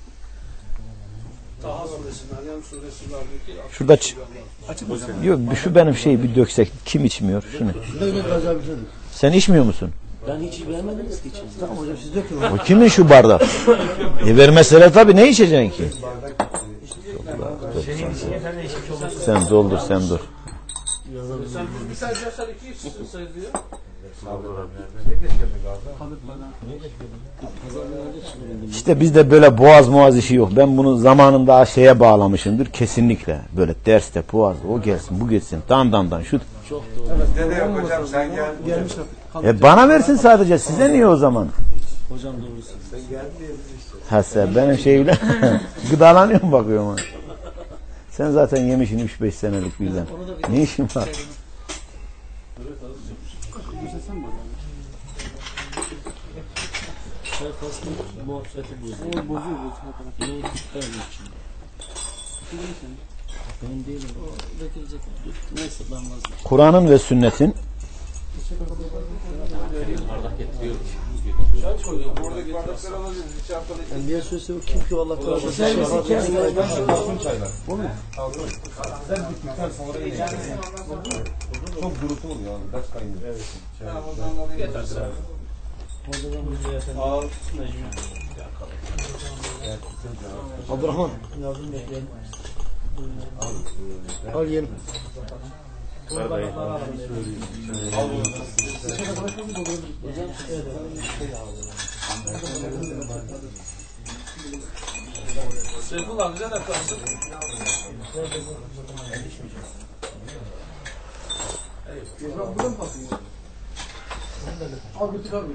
Taha suresi, Meryem suresi var. Şurada ç- Yok, şu benim şeyi bir döksek. Kim içmiyor? Şunu. Böyle biraz abi şöyle. Sen içmiyor musun? ben hiç beğenmediniz ki için. Tamam hocam siz dökün. O kimin şu bardak? E vermeseler tabii ne içeceksin ki? Sen doldur, sen dur. Sen bir tane yaşar iki içsin sayılıyor. İşte bizde böyle boğaz muaz işi yok. Ben bunu zamanında şeye bağlamışımdır. Kesinlikle. Böyle derste boğaz. O gelsin, bu geçsin. Dan dan dan. Şu. Çok doğru. Dede yok hocam sen gel. Gelmiş abi. E bana versin sadece. Size niye o zaman? Hocam doğrusu. Ha sen benim şeyle gıdalanıyor mu bakıyorum ona. Sen zaten yemişsin üç beş senelik birden. Ne işin var? Sayfasının muhabbeti bozuyor. Bozuyor bozuyor. Ben değilim. Neyse ben vazgeçtim. Kur'an'ın ve sünnetin Buradaki bardakları alabiliriz. Bir çarpıda Yani diğer sözü kim ki Allah kadar. Sen bittikten sonra yine çok gürültü oluyor abi. Ders kaynıyor. Evet. Al. Abdurrahman. Al yiyelim. Seyfullah amca ne kalsın? Al götür abi.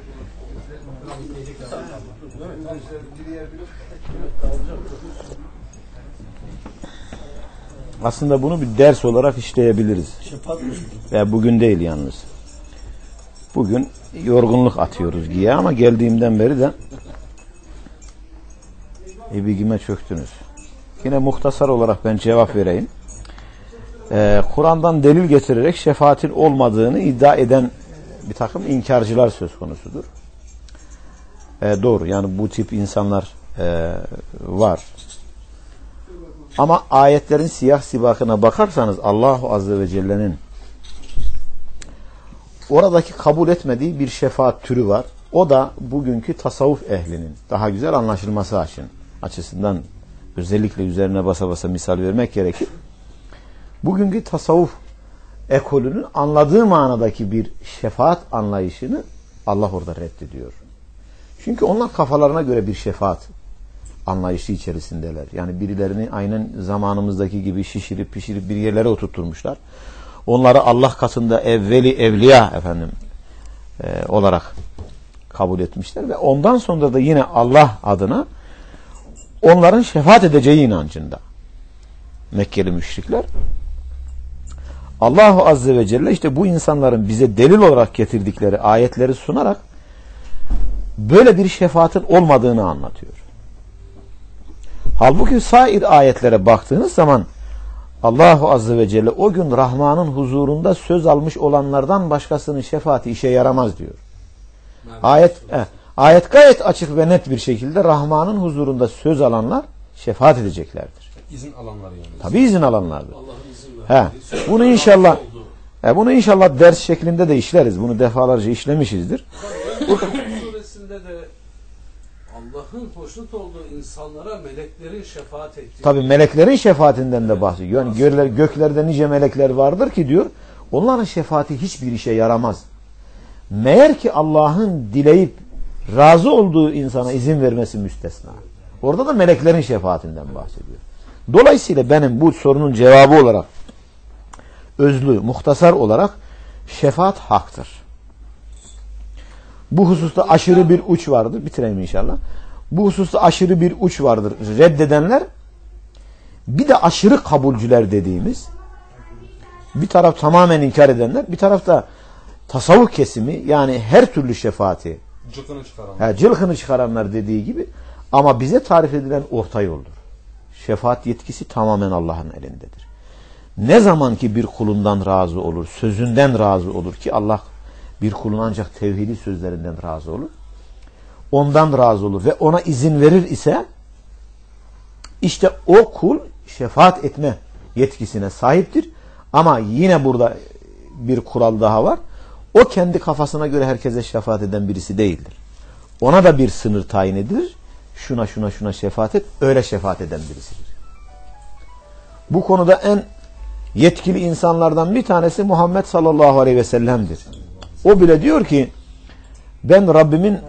Aslında bunu bir ders olarak işleyebiliriz. Ve bugün değil yalnız. Bugün yorgunluk atıyoruz giye ama geldiğimden beri de ebigime çöktünüz. Yine muhtasar olarak ben cevap vereyim. Ee, Kur'an'dan delil getirerek şefaatin olmadığını iddia eden bir takım inkarcılar söz konusudur. Ee, doğru, yani bu tip insanlar e, var. Ama ayetlerin siyah sibakına bakarsanız Allahu Azze ve Celle'nin oradaki kabul etmediği bir şefaat türü var. O da bugünkü tasavvuf ehlinin daha güzel anlaşılması için açısından özellikle üzerine basa basa misal vermek gerekir. Bugünkü tasavvuf ekolünün anladığı manadaki bir şefaat anlayışını Allah orada reddediyor. Çünkü onlar kafalarına göre bir şefaat anlayışı içerisindeler. Yani birilerini aynen zamanımızdaki gibi şişirip pişirip bir yerlere oturtturmuşlar. Onları Allah katında evveli evliya efendim e, olarak kabul etmişler ve ondan sonra da yine Allah adına onların şefaat edeceği inancında Mekkeli müşrikler. Allahu Azze ve Celle işte bu insanların bize delil olarak getirdikleri ayetleri sunarak böyle bir şefaatin olmadığını anlatıyor. Halbuki sair ayetlere baktığınız zaman Allahu Azze ve Celle o gün Rahman'ın huzurunda söz almış olanlardan başkasının şefaati işe yaramaz diyor. Evet. Ayet eh, ayet gayet açık ve net bir şekilde Rahman'ın huzurunda söz alanlar şefaat edeceklerdir. İzin alanlar yani. Tabii izin alanlardır. He, bunu inşallah he, bunu inşallah ders şeklinde de işleriz. Bunu defalarca işlemişizdir. Suresinde de Allah'ın hoşnut olduğu insanlara meleklerin şefaat ettiği. Tabii meleklerin şefaatinden de bahsediyor. Yani gökler, göklerde nice melekler vardır ki diyor, onların şefaati hiçbir işe yaramaz. Meğer ki Allah'ın dileyip razı olduğu insana izin vermesi müstesna. Orada da meleklerin şefaatinden bahsediyor. Dolayısıyla benim bu sorunun cevabı olarak özlü, muhtasar olarak şefaat haktır. Bu hususta aşırı bir uç vardır. Bitireyim inşallah. Bu hususta aşırı bir uç vardır. Reddedenler, bir de aşırı kabulcüler dediğimiz, bir taraf tamamen inkar edenler, bir tarafta tasavvuf kesimi, yani her türlü şefaati cılkını çıkaranlar. He, cılkını çıkaranlar dediği gibi, ama bize tarif edilen orta yoldur. Şefaat yetkisi tamamen Allah'ın elindedir. Ne zaman ki bir kulundan razı olur, sözünden razı olur ki Allah bir kulun ancak tevhidi sözlerinden razı olur. Ondan razı olur ve ona izin verir ise işte o kul şefaat etme yetkisine sahiptir. Ama yine burada bir kural daha var. O kendi kafasına göre herkese şefaat eden birisi değildir. Ona da bir sınır tayin edilir. Şuna şuna şuna şefaat et. Öyle şefaat eden birisidir. Bu konuda en yetkili insanlardan bir tanesi Muhammed sallallahu aleyhi ve sellem'dir. O bile diyor ki, ben Rabbimin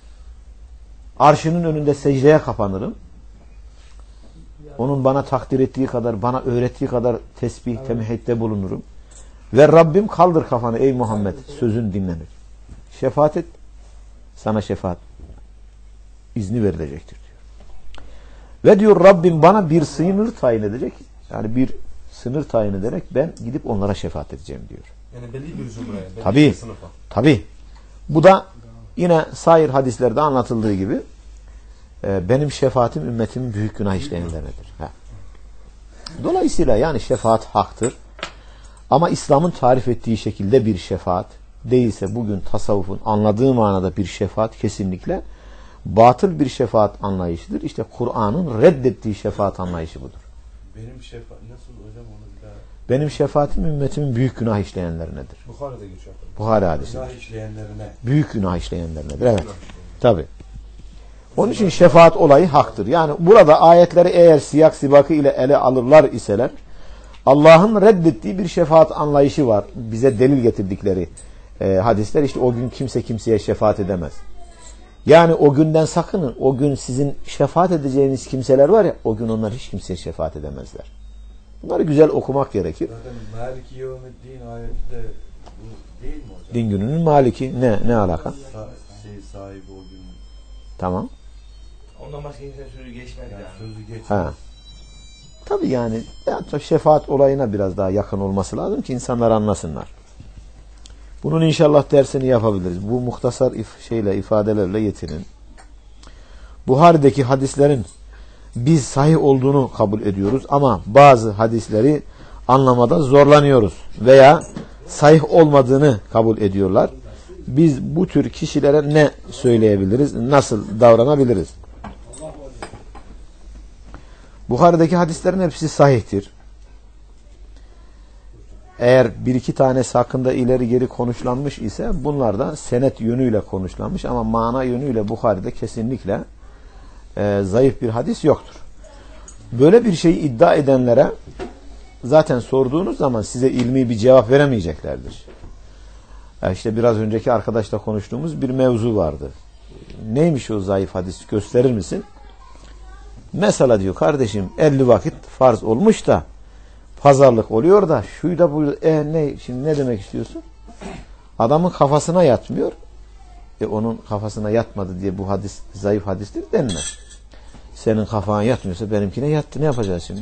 arşının önünde secdeye kapanırım. Onun bana takdir ettiği kadar, bana öğrettiği kadar tesbih, temhitte bulunurum. Ve Rabbim kaldır kafanı ey Muhammed, sözün dinlenir. Şefaat et, sana şefaat izni verilecektir diyor. Ve diyor Rabbim bana bir sınır tayin edecek. Yani bir sınır tayin ederek ben gidip onlara şefaat edeceğim diyor. Yani belli bir zümreye, belli tabii, bir sınıfa. Tabii. Bu da yine sair hadislerde anlatıldığı gibi e, benim şefaatim ümmetimin büyük günah işleyenlerdir. Ha. Dolayısıyla yani şefaat haktır. Ama İslam'ın tarif ettiği şekilde bir şefaat değilse bugün tasavvufun anladığı manada bir şefaat kesinlikle batıl bir şefaat anlayışıdır. İşte Kur'an'ın reddettiği şefaat anlayışı budur. Benim şefaat nasıl hocam onu bir daha? Benim şefaatim ümmetimin büyük günah işleyenlerinedir. Bukhari'de geçiyor. Bukhari hadisi. Günah işleyenlerine. Büyük günah işleyenlerinedir. Evet. Tabii. Onun için şefaat olayı haktır. Yani burada ayetleri eğer siyak sibakı ile ele alırlar iseler, Allah'ın reddettiği bir şefaat anlayışı var. Bize delil getirdikleri e, hadisler, işte o gün kimse kimseye şefaat edemez. Yani o günden sakının. O gün sizin şefaat edeceğiniz kimseler var ya, o gün onlar hiç kimseye şefaat edemezler. Bunları güzel okumak gerekir. Zaten Maliki Yevmiddin ayette bu değil mi hocam? Din gününün maliki. Ne ne alaka? Sa şey sahibi o gün. Tamam. Ondan başka kimse sözü geçmez yani. Yani sözü geçmez. Ha. Tabii yani, yani şefaat olayına biraz daha yakın olması lazım ki insanlar anlasınlar. Bunun inşallah dersini yapabiliriz. Bu muhtasar if şeyle, ifadelerle yetinin. Buhari'deki hadislerin biz sahih olduğunu kabul ediyoruz ama bazı hadisleri anlamada zorlanıyoruz veya sahih olmadığını kabul ediyorlar. Biz bu tür kişilere ne söyleyebiliriz? Nasıl davranabiliriz? Buhari'deki hadislerin hepsi sahihtir. Eğer bir iki tanesi hakkında ileri geri konuşlanmış ise bunlar da senet yönüyle konuşlanmış ama mana yönüyle Buhari'de kesinlikle e, zayıf bir hadis yoktur. Böyle bir şeyi iddia edenlere zaten sorduğunuz zaman size ilmi bir cevap veremeyeceklerdir. E işte biraz önceki arkadaşla konuştuğumuz bir mevzu vardı. Neymiş o zayıf hadis, gösterir misin? Mesela diyor kardeşim elli vakit farz olmuş da pazarlık oluyor da şuyu da bu e ne şimdi ne demek istiyorsun? Adamın kafasına yatmıyor. E onun kafasına yatmadı diye bu hadis zayıf hadistir denmez. Senin kafana yatmıyorsa benimkine yattı, ne yapacağız şimdi?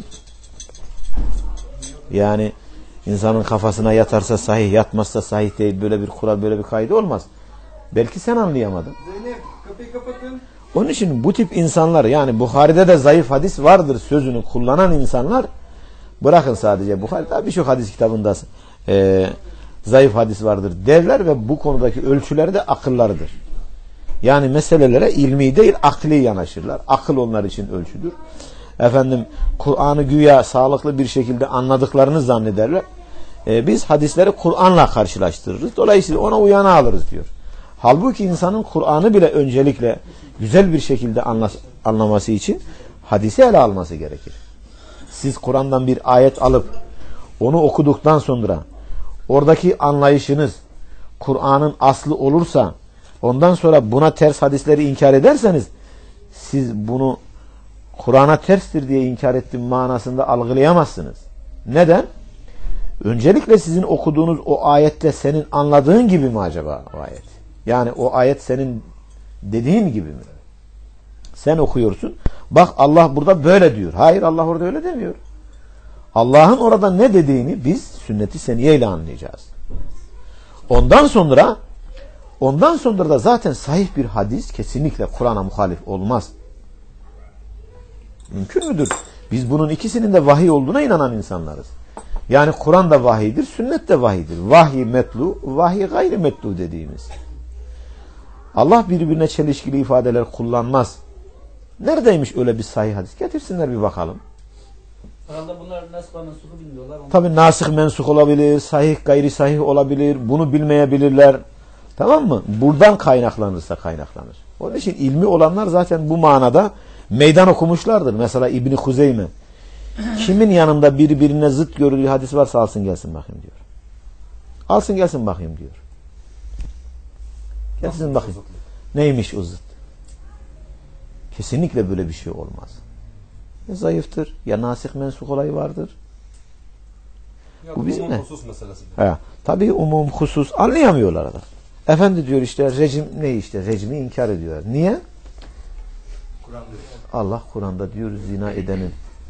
Yani insanın kafasına yatarsa sahih, yatmazsa sahih değil, böyle bir kural, böyle bir kaydı olmaz. Belki sen anlayamadın. Zeynep kapıyı kapatın. Onun için bu tip insanlar, yani Buhari'de de zayıf hadis vardır sözünü kullanan insanlar, bırakın sadece Buhari'de birçok hadis kitabında e, zayıf hadis vardır derler ve bu konudaki ölçüleri de akıllarıdır. Yani meselelere ilmi değil akli yanaşırlar. Akıl onlar için ölçüdür. Efendim Kur'an'ı güya sağlıklı bir şekilde anladıklarını zannederler. E, biz hadisleri Kur'an'la karşılaştırırız. Dolayısıyla ona uyana alırız diyor. Halbuki insanın Kur'an'ı bile öncelikle güzel bir şekilde anla, anlaması için hadisi ele alması gerekir. Siz Kur'an'dan bir ayet alıp onu okuduktan sonra oradaki anlayışınız Kur'an'ın aslı olursa ondan sonra buna ters hadisleri inkar ederseniz siz bunu Kur'an'a terstir diye inkar ettiğim manasında algılayamazsınız. Neden? Öncelikle sizin okuduğunuz o ayette senin anladığın gibi mi acaba o ayet? Yani o ayet senin dediğin gibi mi? Sen okuyorsun. Bak Allah burada böyle diyor. Hayır, Allah orada öyle demiyor. Allah'ın orada ne dediğini biz sünnet-i seniyye ile anlayacağız. Ondan sonra ondan sonra da zaten sahih bir hadis kesinlikle Kur'an'a muhalif olmaz. Mümkün müdür? Biz bunun ikisinin de vahiy olduğuna inanan insanlarız. Yani Kur'an da vahiydir, sünnet de vahiydir. Vahiy metlu, vahiy gayri metlu dediğimiz. Allah birbirine çelişkili ifadeler kullanmaz. Neredeymiş öyle bir sahih hadis? Getirsinler bir bakalım. Herhalde bunlar nasıl mensuku bilmiyorlar. Tabi nasih mensuk olabilir, sahih gayri sahih olabilir. Bunu bilmeyebilirler. Tamam mı? Buradan kaynaklanırsa kaynaklanır. Onun için ilmi olanlar zaten bu manada meydan okumuşlardır. Mesela İbn-i Huzeyme. Kimin yanında birbirine zıt görüldüğü hadis varsa alsın gelsin bakayım diyor. Alsın gelsin bakayım diyor. Gelsin bakayım. Neymiş o zıt? Kesinlikle böyle bir şey olmaz. Ya zayıftır, ya nasih mensuk olayı vardır. Ya bu bizim ne? Husus meselesi. He, tabii umum husus anlayamıyorlar adam. Efendi diyor işte rejim ne işte rejimi inkar ediyorlar. Niye? Kur'an diyor. Allah Kur'an'da diyor zina edenin.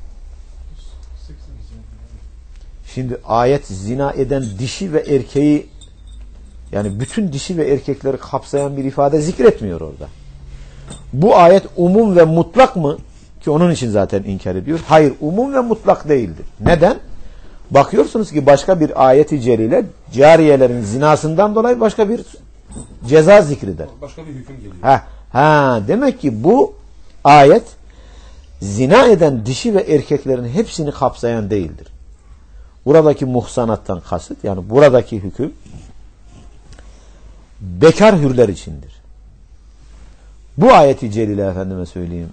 Şimdi ayet zina eden dişi ve erkeği, yani bütün dişi ve erkekleri kapsayan bir ifade zikretmiyor orada. Bu ayet umum ve mutlak mı? Ki onun için zaten inkar ediyor. Hayır, umum ve mutlak değildir. Neden? Bakıyorsunuz ki başka bir ayet-i celile cariyelerin zinasından dolayı başka bir ceza zikreder. Başka bir hüküm geliyor. Ha, ha, demek ki bu ayet zina eden dişi ve erkeklerin hepsini kapsayan değildir. Buradaki muhsanattan kasıt, yani buradaki hüküm bekar hürler içindir. Bu ayeti celile efendime söyleyeyim